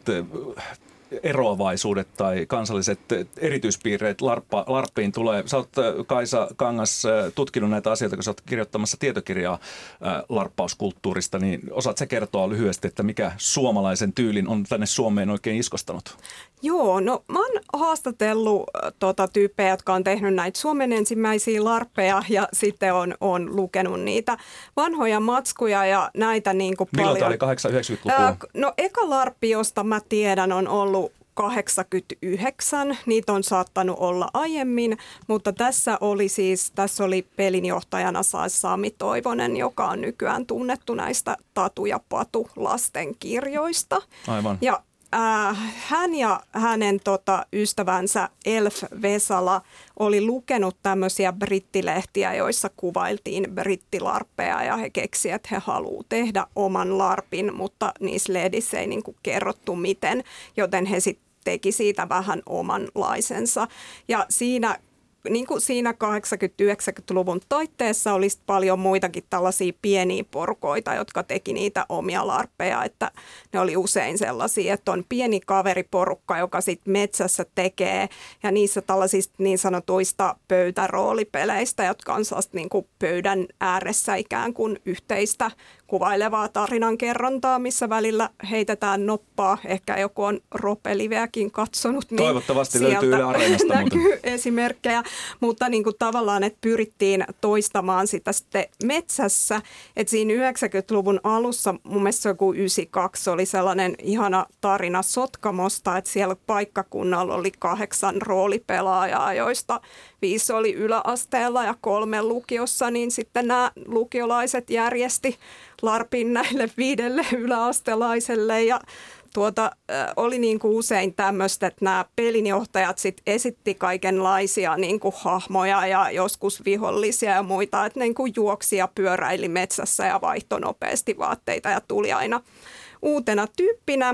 eroavaisuudet tai kansalliset erityispiirteet larppa, larppiin tulee? Sä oot, Kaisa Kangas, tutkinut näitä asioita, kun sä oot kirjoittamassa tietokirjaa larppauskulttuurista, niin osaat sä kertoa lyhyesti, että mikä suomalaisen tyylin on tänne Suomeen oikein iskostanut? Joo, no mä oon haastatellut tota, tyyppejä, jotka on tehnyt näitä Suomen ensimmäisiä larppeja ja sitten on, on lukenut niitä vanhoja matskuja ja näitä niin kuin paljon. Milloin tämä oli kahdeksankymmentä-yhdeksänkymmentäluvun? Ää, no eka larppi, josta mä tiedän, on ollut kahdeksankymmentäyhdeksän. Niitä on saattanut olla aiemmin, mutta tässä oli siis, tässä oli pelinjohtajana Sami Toivonen, joka on nykyään tunnettu näistä Tatu ja Patu lastenkirjoista. Aivan. Ja Äh, hän ja hänen tota, ystävänsä Elf Vesala oli lukenut tämmöisiä brittilehtiä, joissa kuvailtiin brittilarppeja ja he keksivät, että he haluavat tehdä oman larpin, mutta niissä lehdissä ei niin kuin kerrottu miten, joten he sitten teki siitä vähän omanlaisensa. Ja siinä niin kuin siinä kahdeksankymmentä-yhdeksänkymmentäluvun taitteessa olisi paljon muitakin tällaisia pieniä porukoita, jotka teki niitä omia larppeja, että ne oli usein sellaisia, että on pieni kaveriporukka, joka sitten metsässä tekee ja niissä tällaisista niin sanotuista pöytäroolipeleistä, jotka on sellaista niin kuin pöydän ääressä ikään kuin yhteistä kuvailevaa tarinankerrontaa, missä välillä heitetään noppaa. Ehkä joku on ropeliveäkin katsonut. Niin toivottavasti löytyy Yle Areenasta näkyy muuten esimerkkejä, mutta niin kuin tavallaan, että pyrittiin toistamaan sitä sitten metsässä. Että siinä yhdeksänkymmentäluvun alussa, mun mielestä joku yhdeksänkymmentäkaksi oli sellainen ihana tarina Sotkamosta, että siellä paikkakunnalla oli kahdeksan roolipelaajaa, joista viisi oli yläasteella ja kolme lukiossa, niin sitten nämä lukiolaiset järjesti larpin näille viidelle yläastelaiselle ja tuota, oli niin kuin usein tämmöistä, että nämä pelinjohtajat sit esitti kaikenlaisia niin kuin hahmoja ja joskus vihollisia ja muita, että ne niin kuin juoksi ja pyöräili metsässä ja vaihtoi nopeasti vaatteita ja tuli aina uutena tyyppinä.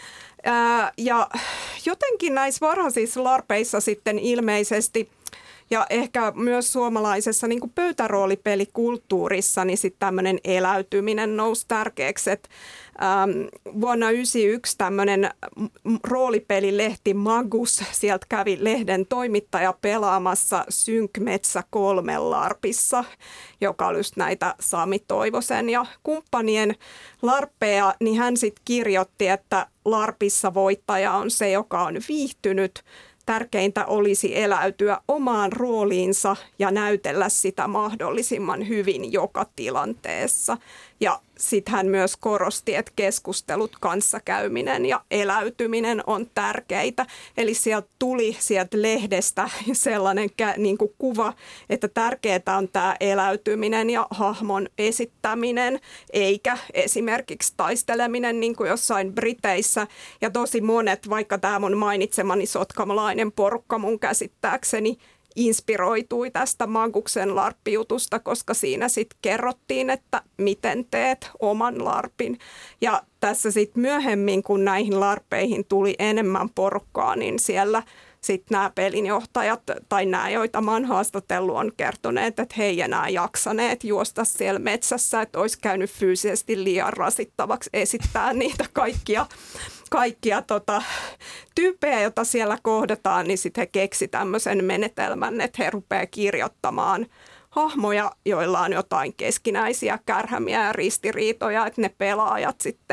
Ää, ja jotenkin näissä varhaisissa larpeissa sitten ilmeisesti ja ehkä myös suomalaisessa niin kuin pöytäroolipelikulttuurissa niin sitten tämmöinen eläytyminen nousi tärkeäksi. Et, ähm, vuonna yhdeksänkymmentäyksi tämmöinen roolipelilehti Magus, sieltä kävi lehden toimittaja pelaamassa Synkmetsä kolme larpissa, joka oli just näitä Sami Toivosen ja kumppanien larppeja, niin hän sitten kirjoitti, että larpissa voittaja on se, joka on viihtynyt. Tärkeintä olisi eläytyä omaan rooliinsa ja näytellä sitä mahdollisimman hyvin joka tilanteessa. Ja sitten hän myös korosti, että keskustelut, kanssakäyminen ja eläytyminen on tärkeitä. Eli sieltä tuli sieltä lehdestä sellainen niin kuin kuva, että tärkeää on tämä eläytyminen ja hahmon esittäminen, eikä esimerkiksi taisteleminen niin kuin jossain Briteissä. Ja tosi monet, vaikka tämä mun mainitsemani sotkamalainen porukka mun käsittääkseni, inspiroitui tästä Maguksen larppijutusta, koska siinä sitten kerrottiin, että miten teet oman larpin. Ja tässä sitten myöhemmin, kun näihin larppeihin tuli enemmän porukkaa, niin siellä sitten nämä pelinjohtajat tai nämä, joita mä oon haastatellut, on kertoneet, että he ei enää jaksaneet juosta siellä metsässä, että olisi käynyt fyysisesti liian rasittavaksi esittää niitä kaikkia kaikkia tota, tyyppejä, joita siellä kohdataan, niin sitten he keksi tämmöisen menetelmän, että he rupeaa kirjoittamaan hahmoja, joilla on jotain keskinäisiä kärhämiä ja ristiriitoja, että ne pelaajat sitten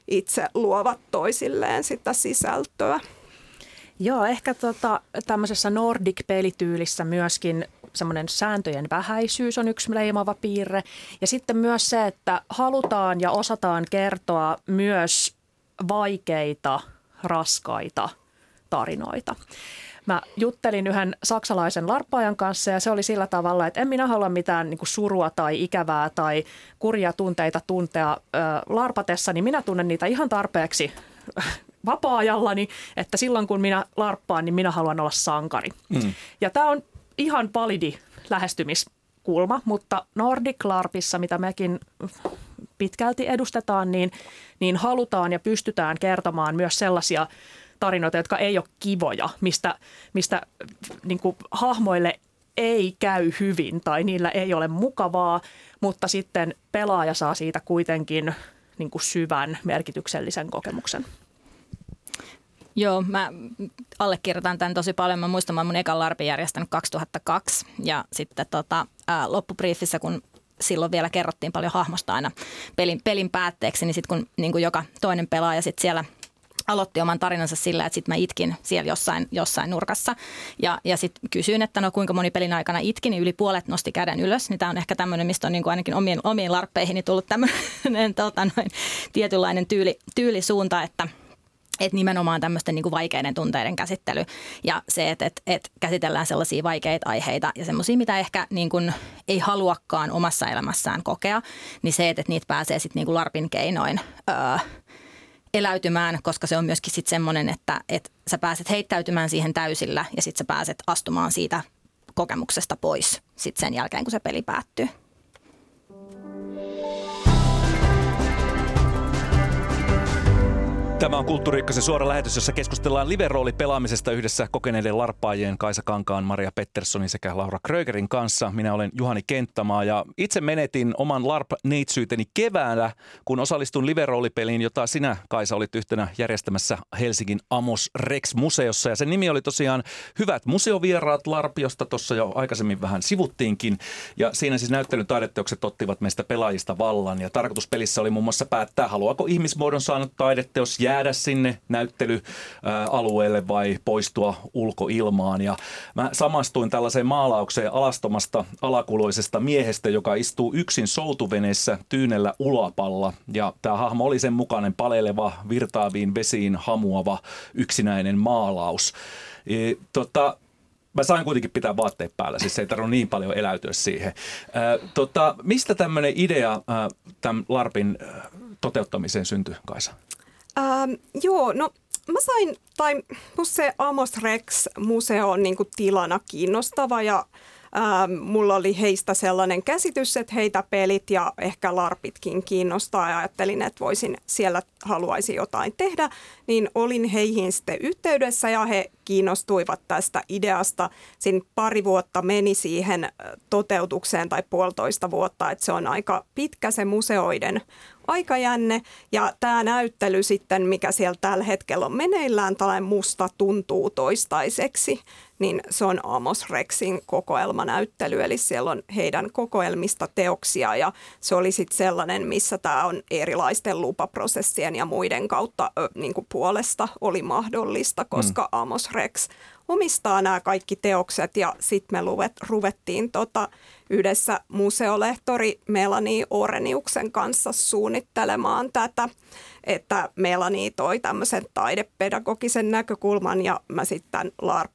itse luovat toisilleen sitä sisältöä. Joo, ehkä tota, tämmöisessä Nordic-pelityylissä myöskin semmoinen sääntöjen vähäisyys on yksi leimaava piirre. Ja sitten myös se, että halutaan ja osataan kertoa myös vaikeita, raskaita tarinoita. Mä juttelin yhden saksalaisen larppaajan kanssa ja se oli sillä tavalla, että en minä halua mitään niin kuin surua tai ikävää tai kurjia tunteita tuntea ö, larpatessa, niin minä tunnen niitä ihan tarpeeksi vapaa-ajallani, että silloin kun minä larppaan, niin minä haluan olla sankari. Mm. Ja tämä on ihan validi lähestymiskulma, mutta Nordic Larpissa, mitä mekin pitkälti edustetaan, niin, niin halutaan ja pystytään kertomaan myös sellaisia tarinoita, jotka ei ole kivoja, mistä, mistä niin kuin hahmoille ei käy hyvin tai niillä ei ole mukavaa, mutta sitten pelaaja saa siitä kuitenkin niin kuin syvän merkityksellisen kokemuksen. Joo, mä allekirjoitan tämän tosi paljon. Mä muistan, mä mun ekan larpin järjestänyt kaksituhattakaksi ja sitten tota, ää, loppubriifissä, kun silloin vielä kerrottiin paljon hahmosta aina pelin, pelin päätteeksi, niin sitten kun niin kuin joka toinen pelaaja sitten siellä aloitti oman tarinansa sillä, että sitten mä itkin siellä jossain, jossain nurkassa ja, ja sitten kysyin, että no kuinka moni pelin aikana itkin, niin yli puolet nosti käden ylös. Niin tämä on ehkä tämmöinen, mistä on niin kuin ainakin omiin, omiin larppeihin tullut tämmöinen tota, noin, tietynlainen tyyli, tyylisuunta, että Että nimenomaan tämmöisten niin kuin vaikeiden tunteiden käsittely ja se, että, että, että käsitellään sellaisia vaikeita aiheita ja semmoisia, mitä ehkä niin kuin ei haluakaan omassa elämässään kokea, niin se, että, että niitä pääsee sitten niin kuin larpin keinoin öö, eläytymään, koska se on myöskin sitten semmoinen, että, että sä pääset heittäytymään siihen täysillä ja sitten sä pääset astumaan siitä kokemuksesta pois sitten sen jälkeen, kun se peli päättyy. Tämä on Kulttuuri Ykkösen suora lähetys, jossa keskustellaan live-roolipelaamisesta yhdessä kokeneiden larppaajien Kaisa Kankaan, Maria Petterssonin sekä Laura Krögerin kanssa. Minä olen Juhani Kenttämaa ja itse menetin oman larp-neitsyyteni keväällä, kun osallistun live-roolipeliin, jota sinä, Kaisa, olit yhtenä järjestämässä Helsingin Amos Rex-museossa. Ja sen nimi oli tosiaan Hyvät museovieraat larp, josta tuossa jo aikaisemmin vähän sivuttiinkin. Ja siinä siis näyttelyn taideteokset ottivat meistä pelaajista vallan. Ja tarkoituspelissä oli muun muassa päättää, haluaako ihmismuodon saanut taideteos jäädä sinne näyttelyalueelle vai poistua ulkoilmaan. Ja mä samastuin tällaiseen maalaukseen alastomasta alakuloisesta miehestä, joka istuu yksin soutuveneessä tyynellä ulapalla. Ja tämä hahmo oli sen mukainen paleleva, virtaaviin vesiin hamuava, yksinäinen maalaus. E, tota, Mä sain kuitenkin pitää vaatteet päällä, siis ei tarvitse niin paljon eläytyä siihen. Ää, tota, mistä tämmöinen idea ää, tämän larpin ää, toteuttamiseen syntyi, Kaisa? Ähm, joo, no mä sain, tai musta se Amos Rex-museo on niinku tilana kiinnostava ja ähm, mulla oli heistä sellainen käsitys, että heitä pelit ja ehkä larpitkin kiinnostaa ja ajattelin, että voisin siellä haluaisi jotain tehdä, niin olin heihin sitten yhteydessä ja he kiinnostuivat tästä ideasta. Siinä pari vuotta meni siihen toteutukseen tai puolitoista vuotta, että se on aika pitkä se museoiden aikajänne. Ja tämä näyttely sitten, mikä siellä tällä hetkellä on meneillään, tällainen musta tuntuu toistaiseksi, niin se on Amos Rexin kokoelmanäyttely, eli siellä on heidän kokoelmista teoksia ja se oli sitten sellainen, missä tämä on erilaisten lupaprosessien ja muiden kautta ö, niin kuin puolesta oli mahdollista, koska mm. Amos Rex omistaa nämä kaikki teokset ja sitten me luvet, ruvettiin tota, yhdessä museolehtori Melanie Oreniuksen kanssa suunnittelemaan tätä, että Melanie toi tämmöisen taidepedagogisen näkökulman ja mä sitten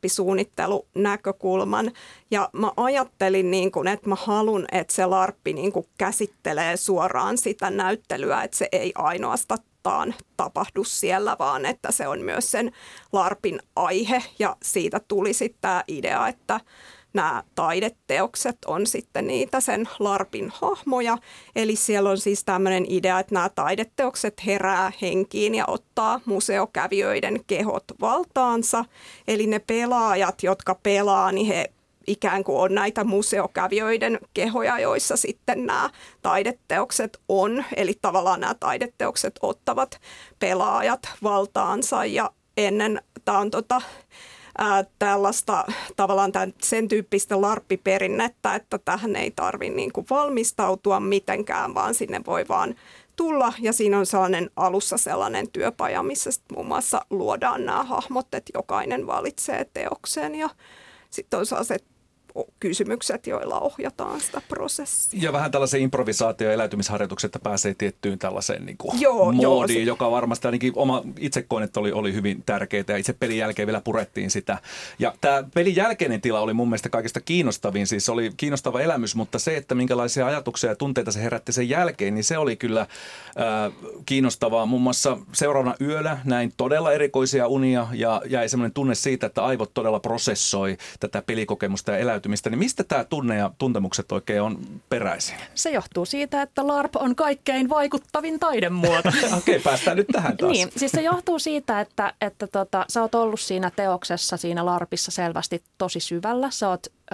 larppisuunnittelunäkökulman. Ja mä ajattelin, niin kun, että mä haluan, että se larppi niin kun käsittelee suoraan sitä näyttelyä, että se ei ainoastaan tapahdu siellä, vaan että se on myös sen larpin aihe ja siitä tuli sitten tämä idea, että nämä taideteokset on sitten niitä sen larpin hahmoja. Eli siellä on siis tämmöinen idea, että nämä taideteokset herää henkiin ja ottaa museokävijöiden kehot valtaansa. Eli ne pelaajat, jotka pelaa, niin he ikään kuin on näitä museokävijöiden kehoja, joissa sitten nämä taideteokset on. Eli tavallaan nämä taideteokset ottavat pelaajat valtaansa ja ennen tämä on tota, ää, tällaista tavallaan tämän, sen tyyppistä larppiperinnettä, että tähän ei tarvitse niin kuin valmistautua mitenkään, vaan sinne voi vaan tulla. Ja siinä on sellainen alussa sellainen työpaja, missä sit muun muassa luodaan nämä hahmot, että jokainen valitsee teoksen ja sitten on sellaiset kysymykset, joilla ohjataan sitä prosessia. Ja vähän tällaisen improvisaatio- ja eläytymisharjoitukset, että pääsee tiettyyn tällaiseen niin kuin joo, moodiin, joo, joka varmasti ainakin oma itse koin, että oli, oli hyvin tärkeää ja itse pelin jälkeen vielä purettiin sitä. Ja tämä pelin jälkeinen tila oli mun mielestä kaikista kiinnostavin, siis oli kiinnostava elämys, mutta se, että minkälaisia ajatuksia ja tunteita se herätti sen jälkeen, niin se oli kyllä äh, kiinnostavaa. Muun muassa seuraavana yönä näin todella erikoisia unia ja jäi semmoinen tunne siitä, että aivot todella prosessoi tätä pelikokemusta ja eläytymistä. Niin mistä tämä tunne ja tuntemukset oikein on peräisin? Se johtuu siitä, että LARP on kaikkein vaikuttavin taidemuoto. Okei, okay, päästään nyt tähän taas. Niin, siis se johtuu siitä, että, että tota, sä oot ollut siinä teoksessa, siinä LARPissa selvästi tosi syvällä. Sä oot ö,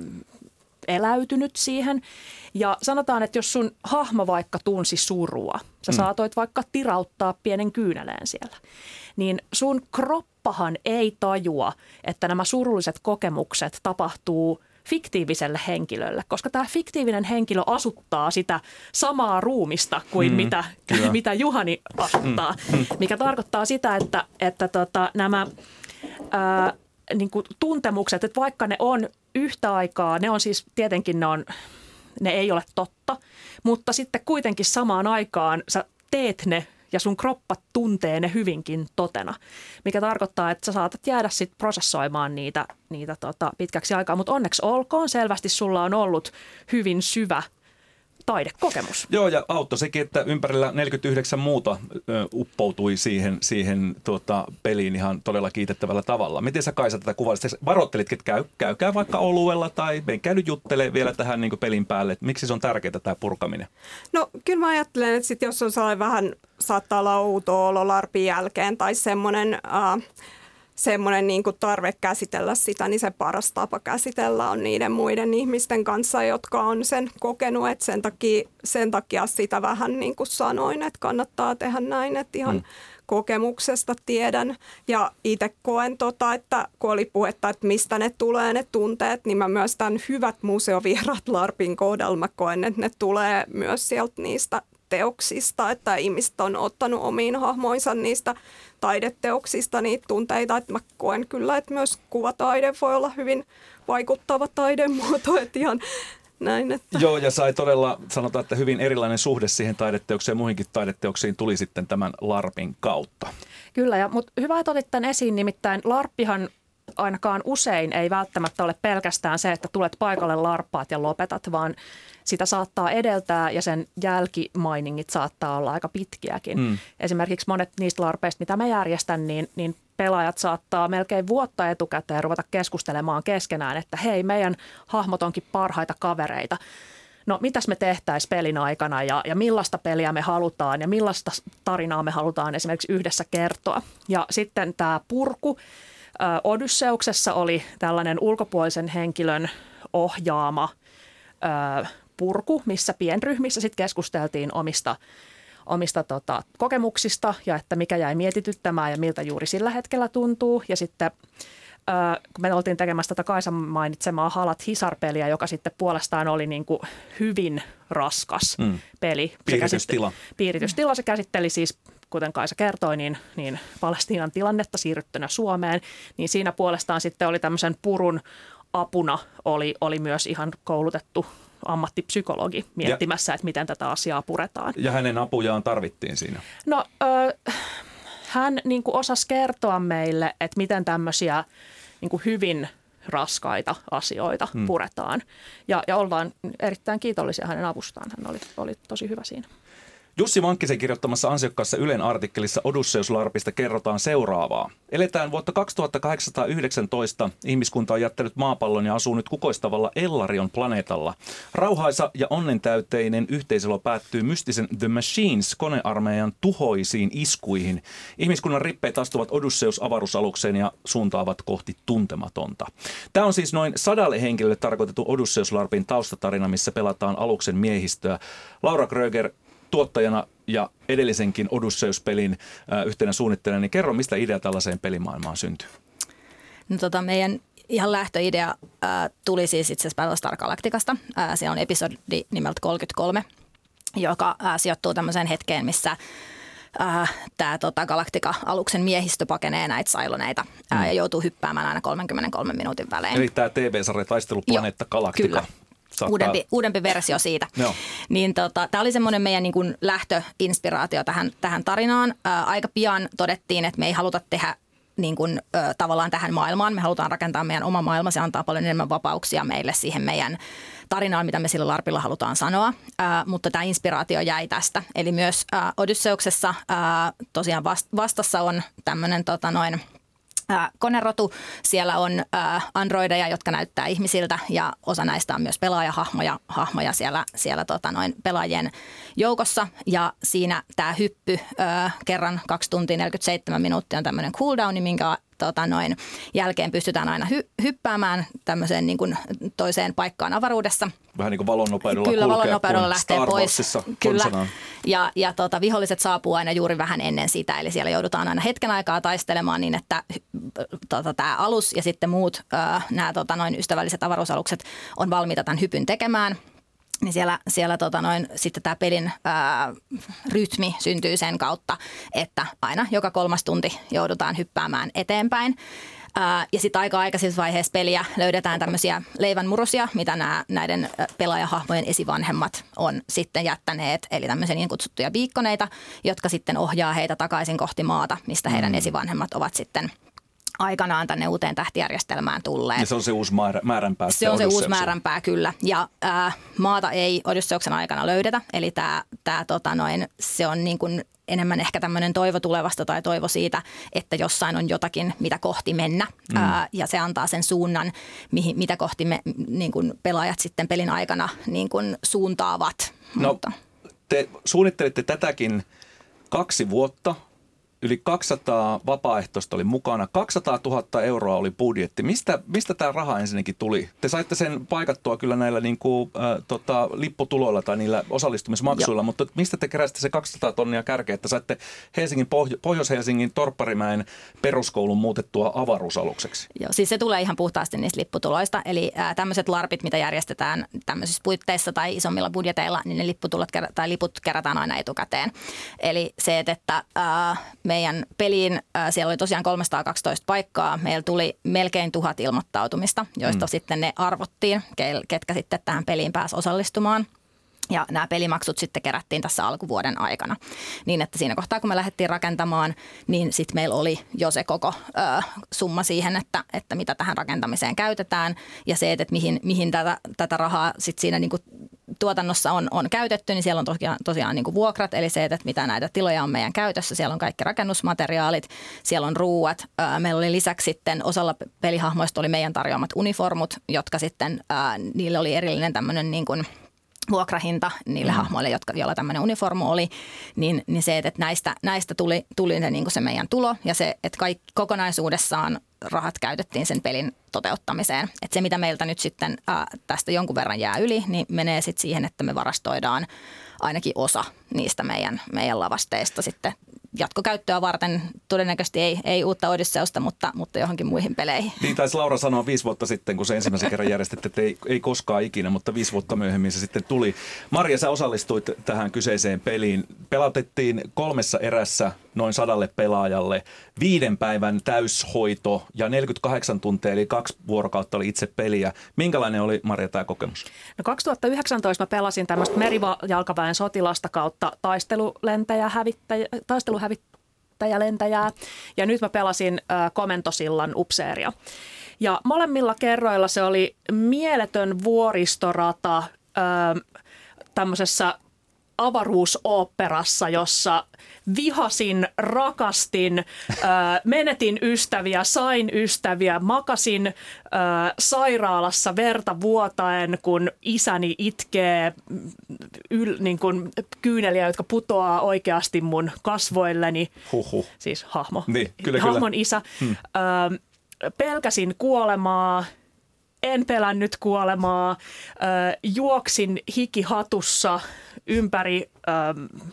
eläytynyt siihen ja sanotaan, että jos sun hahmo vaikka tunsi surua, sä mm. saatoit vaikka tirauttaa pienen kyyneleen siellä, niin sun kroppahan ei tajua, että nämä surulliset kokemukset tapahtuu fiktiiviselle henkilölle, koska tämä fiktiivinen henkilö asuttaa sitä samaa ruumista kuin mm, mitä, mitä Juhani asuttaa, mm, mikä tarkoittaa sitä, että, että tota, nämä ää, niin kuin tuntemukset, että vaikka ne on yhtä aikaa, ne on siis tietenkin ne, on, ne ei ole totta, mutta sitten kuitenkin samaan aikaan sä teet ne ja sun kroppa tuntee ne hyvinkin totena, mikä tarkoittaa, että sä saatat jäädä sit prosessoimaan niitä, niitä tota pitkäksi aikaa. Mutta onneksi olkoon, selvästi sulla on ollut hyvin syvä taidekokemus. Joo, ja auttoi sekin, että ympärillä neljäkymmentäyhdeksän muuta ö, uppoutui siihen, siihen tuota, peliin ihan todella kiitettävällä tavalla. Miten sä, Kaisa, tätä kuvailisit? Varoittelit, että käy, käykää vaikka oluella tai menkää nyt juttelemaan vielä tähän niin kuin pelin päälle. Että miksi se on tärkeää tämä purkaminen? No kyllä mä ajattelen, että sit jos on sellainen vähän, saattaa olla outo olo LARPin jälkeen tai semmoinen... Äh, semmoinen niin kuin tarve käsitellä sitä, niin se paras tapa käsitellä on niiden muiden ihmisten kanssa, jotka on sen kokenut. Että sen takia, sen takia sitä vähän niin kuin sanoin, että kannattaa tehdä näin, että ihan mm. kokemuksesta tiedän. Ja itse koen, tota, että kun oli puhetta, että mistä ne tulee ne tunteet, niin mä myös tämän hyvät museovierat LARPin kohdalla mä koen, että ne tulee myös sieltä niistä teoksista, että ihmiset on ottanut omiin hahmoinsa niistä taideteoksista niitä tunteita, että mä koen kyllä, että myös kuvataide voi olla hyvin vaikuttava taidemuoto, että ihan näin. Että. Joo, ja sai todella, sanotaan, että hyvin erilainen suhde siihen taideteokseen ja muihinkin taideteoksiin tuli sitten tämän LARPin kautta. Kyllä, ja, mutta hyvä, että otit tämän esiin, nimittäin LARPihan ainakaan usein ei välttämättä ole pelkästään se, että tulet paikalle larppaat ja lopetat, vaan sitä saattaa edeltää ja sen jälkimainingit saattaa olla aika pitkiäkin. Mm. Esimerkiksi monet niistä larpeista, mitä mä järjestän, niin, niin pelaajat saattaa melkein vuotta etukäteen ruveta keskustelemaan keskenään, että hei, meidän hahmot onkin parhaita kavereita. No mitäs me tehtäisiin pelin aikana ja, ja millaista peliä me halutaan ja millaista tarinaa me halutaan esimerkiksi yhdessä kertoa. Ja sitten tämä purku. Odysseuksessa oli tällainen ulkopuolisen henkilön ohjaama ö, purku, missä pienryhmissä sitten keskusteltiin omista, omista tota, kokemuksista ja että mikä jäi mietityttämään ja miltä juuri sillä hetkellä tuntuu. Ja sitten ö, kun me oltiin tekemässä tätä Kaisan mainitsemaa Halat Hisar-peliä, joka sitten puolestaan oli niin kuin hyvin raskas mm. peli. Piiritystila. Se piiritystila, se käsitteli siis, kuten Kaisa kertoi, niin, niin Palestiinan tilannetta siirryttynä Suomeen, niin siinä puolestaan sitten oli tämmöisen purun apuna oli, oli myös ihan koulutettu ammattipsykologi miettimässä, ja, että miten tätä asiaa puretaan. Ja hänen apujaan tarvittiin siinä? No ö, hän niin kuin osasi kertoa meille, että miten tämmöisiä niin kuin hyvin raskaita asioita hmm. puretaan. Ja, ja ollaan erittäin kiitollisia hänen avustaan. Hän oli, oli tosi hyvä siinä. Jussi Vankkisen kirjoittamassa ansiokkaassa Ylen artikkelissa Odysseus-larpista kerrotaan seuraavaa. Eletään vuotta kaksituhattakahdeksansataayhdeksäntoista. Ihmiskunta on jättänyt maapallon ja asuu nyt kukoistavalla Ellarion planeetalla. Rauhaisa ja onnentäyteinen yhteiselo päättyy mystisen The Machines-konearmeijan tuhoisiin iskuihin. Ihmiskunnan rippeet astuvat Odysseus-avaruusalukseen ja suuntaavat kohti tuntematonta. Tämä on siis noin sadalle henkilölle tarkoitettu Odysseus-larpin taustatarina, missä pelataan aluksen miehistöä. Laura Kröger tuottajana ja edellisenkin Odysseus-pelin äh, yhtenä suunnittelijana, niin kerro, mistä idea tällaiseen pelimaailmaan syntyy? No, tota, meidän ihan lähtöidea äh, tuli siis itse asiassa Battlestar Galacticasta. Äh, se on episodi nimeltä kolmekymmentäkolme. joka ää, sijoittuu tämmöiseen hetkeen, missä Äh, tämä tota, Galactica-aluksen miehistö pakenee näitä sailoneita ää, mm. ja joutuu hyppäämään aina kolmekymmentäkolme minuutin välein. Eli tämä T V-sarja Taisteluplaneetta Galactica. Kyllä. Saattaa... Uudempi, uudempi versio siitä. Joo. Niin tota, tämä oli semmoinen meidän niin kuin lähtöinspiraatio tähän, tähän tarinaan. Ää, aika pian todettiin, että me ei haluta tehdä niin kuin, ö, tavallaan tähän maailmaan. Me halutaan rakentaa meidän oma maailma. Se antaa paljon enemmän vapauksia meille siihen meidän tarinaan, mitä me sillä larpilla halutaan sanoa. Ää, mutta tämä inspiraatio jäi tästä. Eli myös ää, Odysseuksessa ää, tosiaan vastassa on tämmöinen tota noin, ää, konerotu. Siellä on ää, androideja, jotka näyttää ihmisiltä ja osa näistä on myös pelaajahahmoja hahmoja siellä, siellä tota noin, pelaajien joukossa. Ja siinä tämä hyppy ää, kerran kaksi tuntia neljäkymmentäseitsemän minuuttia on tämmöinen cooldowni, minkä Tota noin, jälkeen pystytään aina hy- hyppäämään tämmöiseen niin kuin toiseen paikkaan avaruudessa. Vähän niin kuin valonnopeudella Kyllä, kulkea, valonnopeudella lähtee Star pois. Kyllä. Konsanaan. Ja, ja tota, viholliset saapuu aina juuri vähän ennen sitä, eli siellä joudutaan aina hetken aikaa taistelemaan niin, että tota, tämä alus ja sitten muut äh, nämä tota, noin ystävälliset avaruusalukset on valmiita tämän hypyn tekemään. Niin siellä, siellä tota noin, sitten tämä pelin ää, rytmi syntyy sen kautta, että aina joka kolmas tunti joudutaan hyppäämään eteenpäin. Ää, ja sitten aika aikaisessa vaiheessa peliä löydetään tämmöisiä leivänmurusia, mitä nämä, näiden pelaajahahmojen esivanhemmat on sitten jättäneet. Eli tämmöisiä niin kutsuttuja biikkoneita, jotka sitten ohjaa heitä takaisin kohti maata, mistä heidän mm. esivanhemmat ovat sitten aikanaan tänne uuteen tähtijärjestelmään tulleen. Ja se on se uusi määrä, määränpää. Se on se uusi määränpää, kyllä. Ja ää, maata ei Odysseuksen aikana löydetä, eli tää, tää, tota noin, se on niin kuin enemmän ehkä tämmöinen toivo tulevasta tai toivo siitä, että jossain on jotakin, mitä kohti mennä. Mm. Ää, ja se antaa sen suunnan, mihin, mitä kohti me, niin kuin pelaajat sitten pelin aikana niin kuin suuntaavat. No, Mutta. Te suunnittelitte tätäkin kaksi vuotta. Yli kaksisataa vapaaehtoista oli mukana. kaksisataatuhatta euroa oli budjetti. Mistä, mistä tämä raha ensinnäkin tuli? Te saitte sen paikattua kyllä näillä niin kuin, äh, tota, lipputuloilla tai niillä osallistumismaksuilla, Joo. mutta mistä te keräsitte se kaksisataa tonnia kärkeä, että saitte Helsingin, Pohjo- Pohjois-Helsingin Torpparimäen peruskoulun muutettua avaruusalukseksi? Joo, siis se tulee ihan puhtaasti niistä lipputuloista. Eli äh, tämmöiset larpit, mitä järjestetään tämmöisissä puitteissa tai isommilla budjeteilla, niin ne lipputulot kerä- tai liput kerätään aina etukäteen. Eli se, että äh, meidän peliin, äh, siellä oli tosiaan kolmesataakaksitoista paikkaa. Meillä tuli melkein tuhat ilmoittautumista, joista mm. sitten ne arvottiin, ketkä sitten tähän peliin pääsi osallistumaan. Ja nämä pelimaksut sitten kerättiin tässä alkuvuoden aikana. Niin, että siinä kohtaa, kun me lähdettiin rakentamaan, niin sitten meillä oli jo se koko ö, summa siihen, että, että mitä tähän rakentamiseen käytetään. Ja se, että mihin, mihin tätä, tätä rahaa sitten siinä niin kuin tuotannossa on, on käytetty, niin siellä on tosiaan, tosiaan niin kuin vuokrat. Eli se, että mitä näitä tiloja on meidän käytössä. Siellä on kaikki rakennusmateriaalit, siellä on ruuat. Ö, meillä oli lisäksi sitten osalla pelihahmoista oli meidän tarjoamat uniformut, jotka sitten, ö, niille oli erillinen tämmöinen niin kuin vuokrahinta niille mm. hahmoille, jotka, joilla tämmöinen uniformu oli, niin, niin se, että näistä, näistä tuli, tuli se, niin kuin se meidän tulo ja se, että kaikki kokonaisuudessaan rahat käytettiin sen pelin toteuttamiseen. Että se, mitä meiltä nyt sitten ää, tästä jonkun verran jää yli, niin menee sitten siihen, että me varastoidaan ainakin osa niistä meidän, meidän lavasteista sitten jatkokäyttöä varten. Todennäköisesti ei, ei uutta Odysseusta, mutta, mutta johonkin muihin peleihin. Niin taisi Laura sanoa viisi vuotta sitten, kun se ensimmäisen kerran järjestettiin, että ei, ei koskaan ikinä, mutta viisi vuotta myöhemmin se sitten tuli. Marja, sä osallistuit tähän kyseiseen peliin. Pelautettiin kolmessa erässä noin sadalle pelaajalle. Viiden päivän täyshoito ja neljäkymmentäkahdeksan tuntia, eli kaksi vuorokautta oli itse peliä. Minkälainen oli, Marja, tämä kokemus? No kaksituhattayhdeksäntoista mä pelasin tämmöistä merijalkaväen sotilasta kautta taistelulentäjä, hävittäjä, taisteluhävittäjälentäjää ja nyt mä pelasin äh, komentosillan upseeria. Ja molemmilla kerroilla se oli mieletön vuoristorata äh, tämmöisessä avaruusoopperassa, jossa vihasin, rakastin, äh, menetin ystäviä, sain ystäviä, makasin äh, sairaalassa verta vuotaen, kun isäni itkee yl, niin kuin kyyneliä, jotka putoaa oikeasti mun kasvoilleni. Huhhuh. Siis hahmo. Niin, kyllä, Hahmon kyllä. isä. Hmm. Äh, pelkäsin kuolemaa. En pelännyt kuolemaa, äh, juoksin hikihatussa ympäri äh,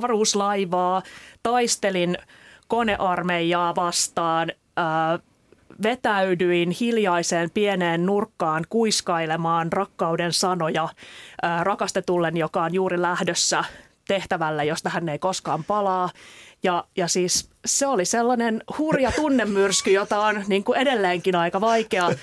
avaruuslaivaa, taistelin konearmeijaa vastaan, äh, vetäydyin hiljaiseen pieneen nurkkaan kuiskailemaan rakkauden sanoja ää, rakastetullen, joka on juuri lähdössä tehtävälle, josta hän ei koskaan palaa. Ja, ja siis se oli sellainen hurja tunnemyrsky, jota on niin kuin edelleenkin aika vaikea ö,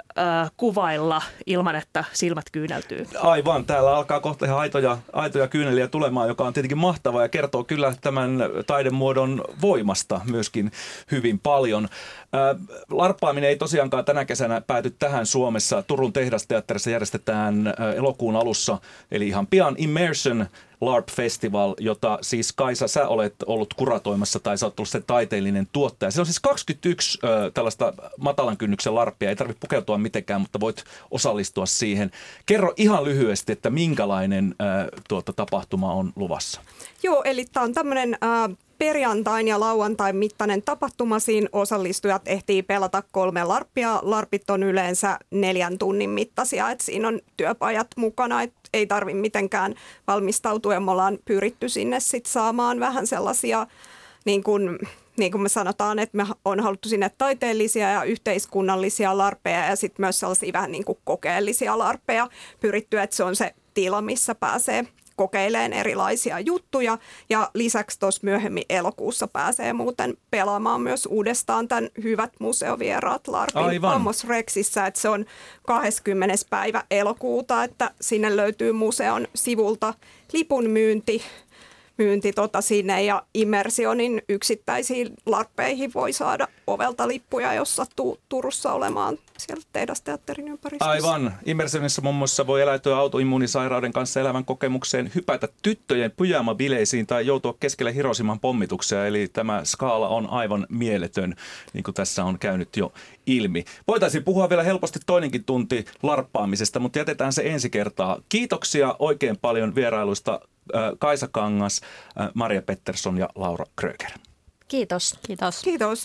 kuvailla ilman, että silmät kyyneltyy. Aivan, täällä alkaa kohta ihan aitoja, aitoja kyyneliä tulemaan, joka on tietenkin mahtavaa ja kertoo kyllä tämän taidemuodon voimasta myöskin hyvin paljon. Ää, larppaaminen ei tosiaankaan tänä kesänä pääty tähän Suomessa. Turun tehdasteatterissa järjestetään ää, elokuun alussa, eli ihan pian Immersion LARP Festival, jota siis Kaisa, sä olet ollut kuratoimassa tai sä oot ollut se taiteellinen tuottaja. Se on siis kaksikymmentäyksi ö, tällaista matalan kynnyksen larppia, ei tarvitse pukeutua mitenkään, mutta voit osallistua siihen. Kerro ihan lyhyesti, että minkälainen ö, tuota, tapahtuma on luvassa. Joo, eli tämä on tämmöinen äh, perjantain ja lauantain mittainen tapahtuma. Siinä osallistujat ehtii pelata kolme larppia. Larpit on yleensä neljän tunnin mittaisia, että siinä on työpajat mukana, että ei tarvitse mitenkään valmistautua. Ja me ollaan pyritty sinne sit saamaan vähän sellaisia, niin kuin, niin kuin me sanotaan, että me on haluttu sinne taiteellisia ja yhteiskunnallisia larpeja ja sitten myös sellaisia vähän niin kuin kokeellisia larpeja pyritty, että se on se tila, missä pääsee kokeilemaan erilaisia juttuja ja lisäksi tuossa myöhemmin elokuussa pääsee muuten pelaamaan myös uudestaan tämän Hyvät museovieraat LARPin Amos Rexissä, että se on kahdeskymmenes päivä elokuuta, että sinne löytyy museon sivulta lipun myynti. myynti tota sinne ja Immersionin yksittäisiin larppeihin voi saada ovelta lippuja, jos sattuu Turussa olemaan siellä tehdasteatterin ympäristössä. Aivan. Immersionissa muun muassa voi eläytyä autoimmuunisairauden kanssa elävän kokemukseen, hypätä tyttöjen pyjama-bileisiin tai joutua keskelle Hiroshiman pommituksia. Eli tämä skaala on aivan mieletön, niin kuin tässä on käynyt jo ilmi. Voitaisiin puhua vielä helposti toinenkin tunti larppaamisesta, mutta jätetään se ensi kertaa. Kiitoksia oikein paljon vierailuista Kaisa Kangas, Maria Pettersson ja Laura Kröger. Kiitos. Kiitos. Kiitos.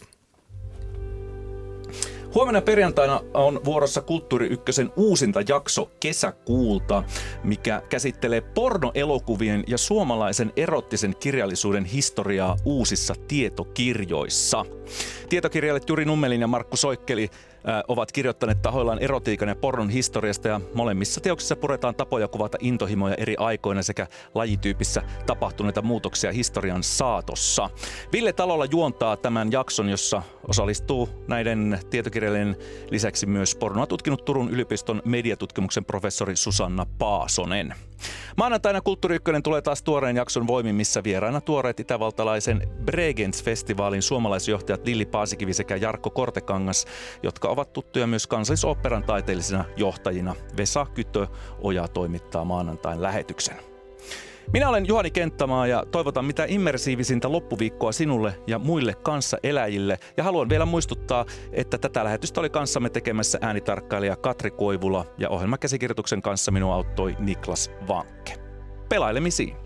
Huomenna perjantaina on vuorossa Kulttuuri Ykkösen uusinta jakso Kesäkuulta, mikä käsittelee pornoelokuvien ja suomalaisen erottisen kirjallisuuden historiaa uusissa tietokirjoissa. Tietokirjailijat Juri Nummelin ja Markku Soikkeli äh, ovat kirjoittaneet tahoillaan erotiikan ja pornon historiasta ja molemmissa teoksissa puretaan tapoja kuvata intohimoja eri aikoina sekä lajityypissä tapahtuneita muutoksia historian saatossa. Ville Talolla juontaa tämän jakson, jossa osallistuu näiden tietokirjailijan lisäksi myös pornoa tutkinut Turun yliopiston mediatutkimuksen professori Susanna Paasonen. Maanantaina Kulttuuri Ykkönen tulee taas tuoreen jakson voimin, missä vieraana tuoreet itävaltalaisen Bregenz-festivaalin suomalaisjohtajat Lilli Paasikivi sekä Jarkko Kortekangas, jotka ovat tuttuja myös Kansallisoopperan taiteellisina johtajina. Vesa Kytö-Oja toimittaa maanantain lähetyksen. Minä olen Juhani Kenttämaa ja toivotan mitä immersiivisintä loppuviikkoa sinulle ja muille kanssaeläjille. Ja haluan vielä muistuttaa, että tätä lähetystä oli kanssamme tekemässä äänitarkkailija Katri Koivula ja ohjelmakäsikirjoituksen kanssa minua auttoi Niklas Vankke. Pelailemisiin!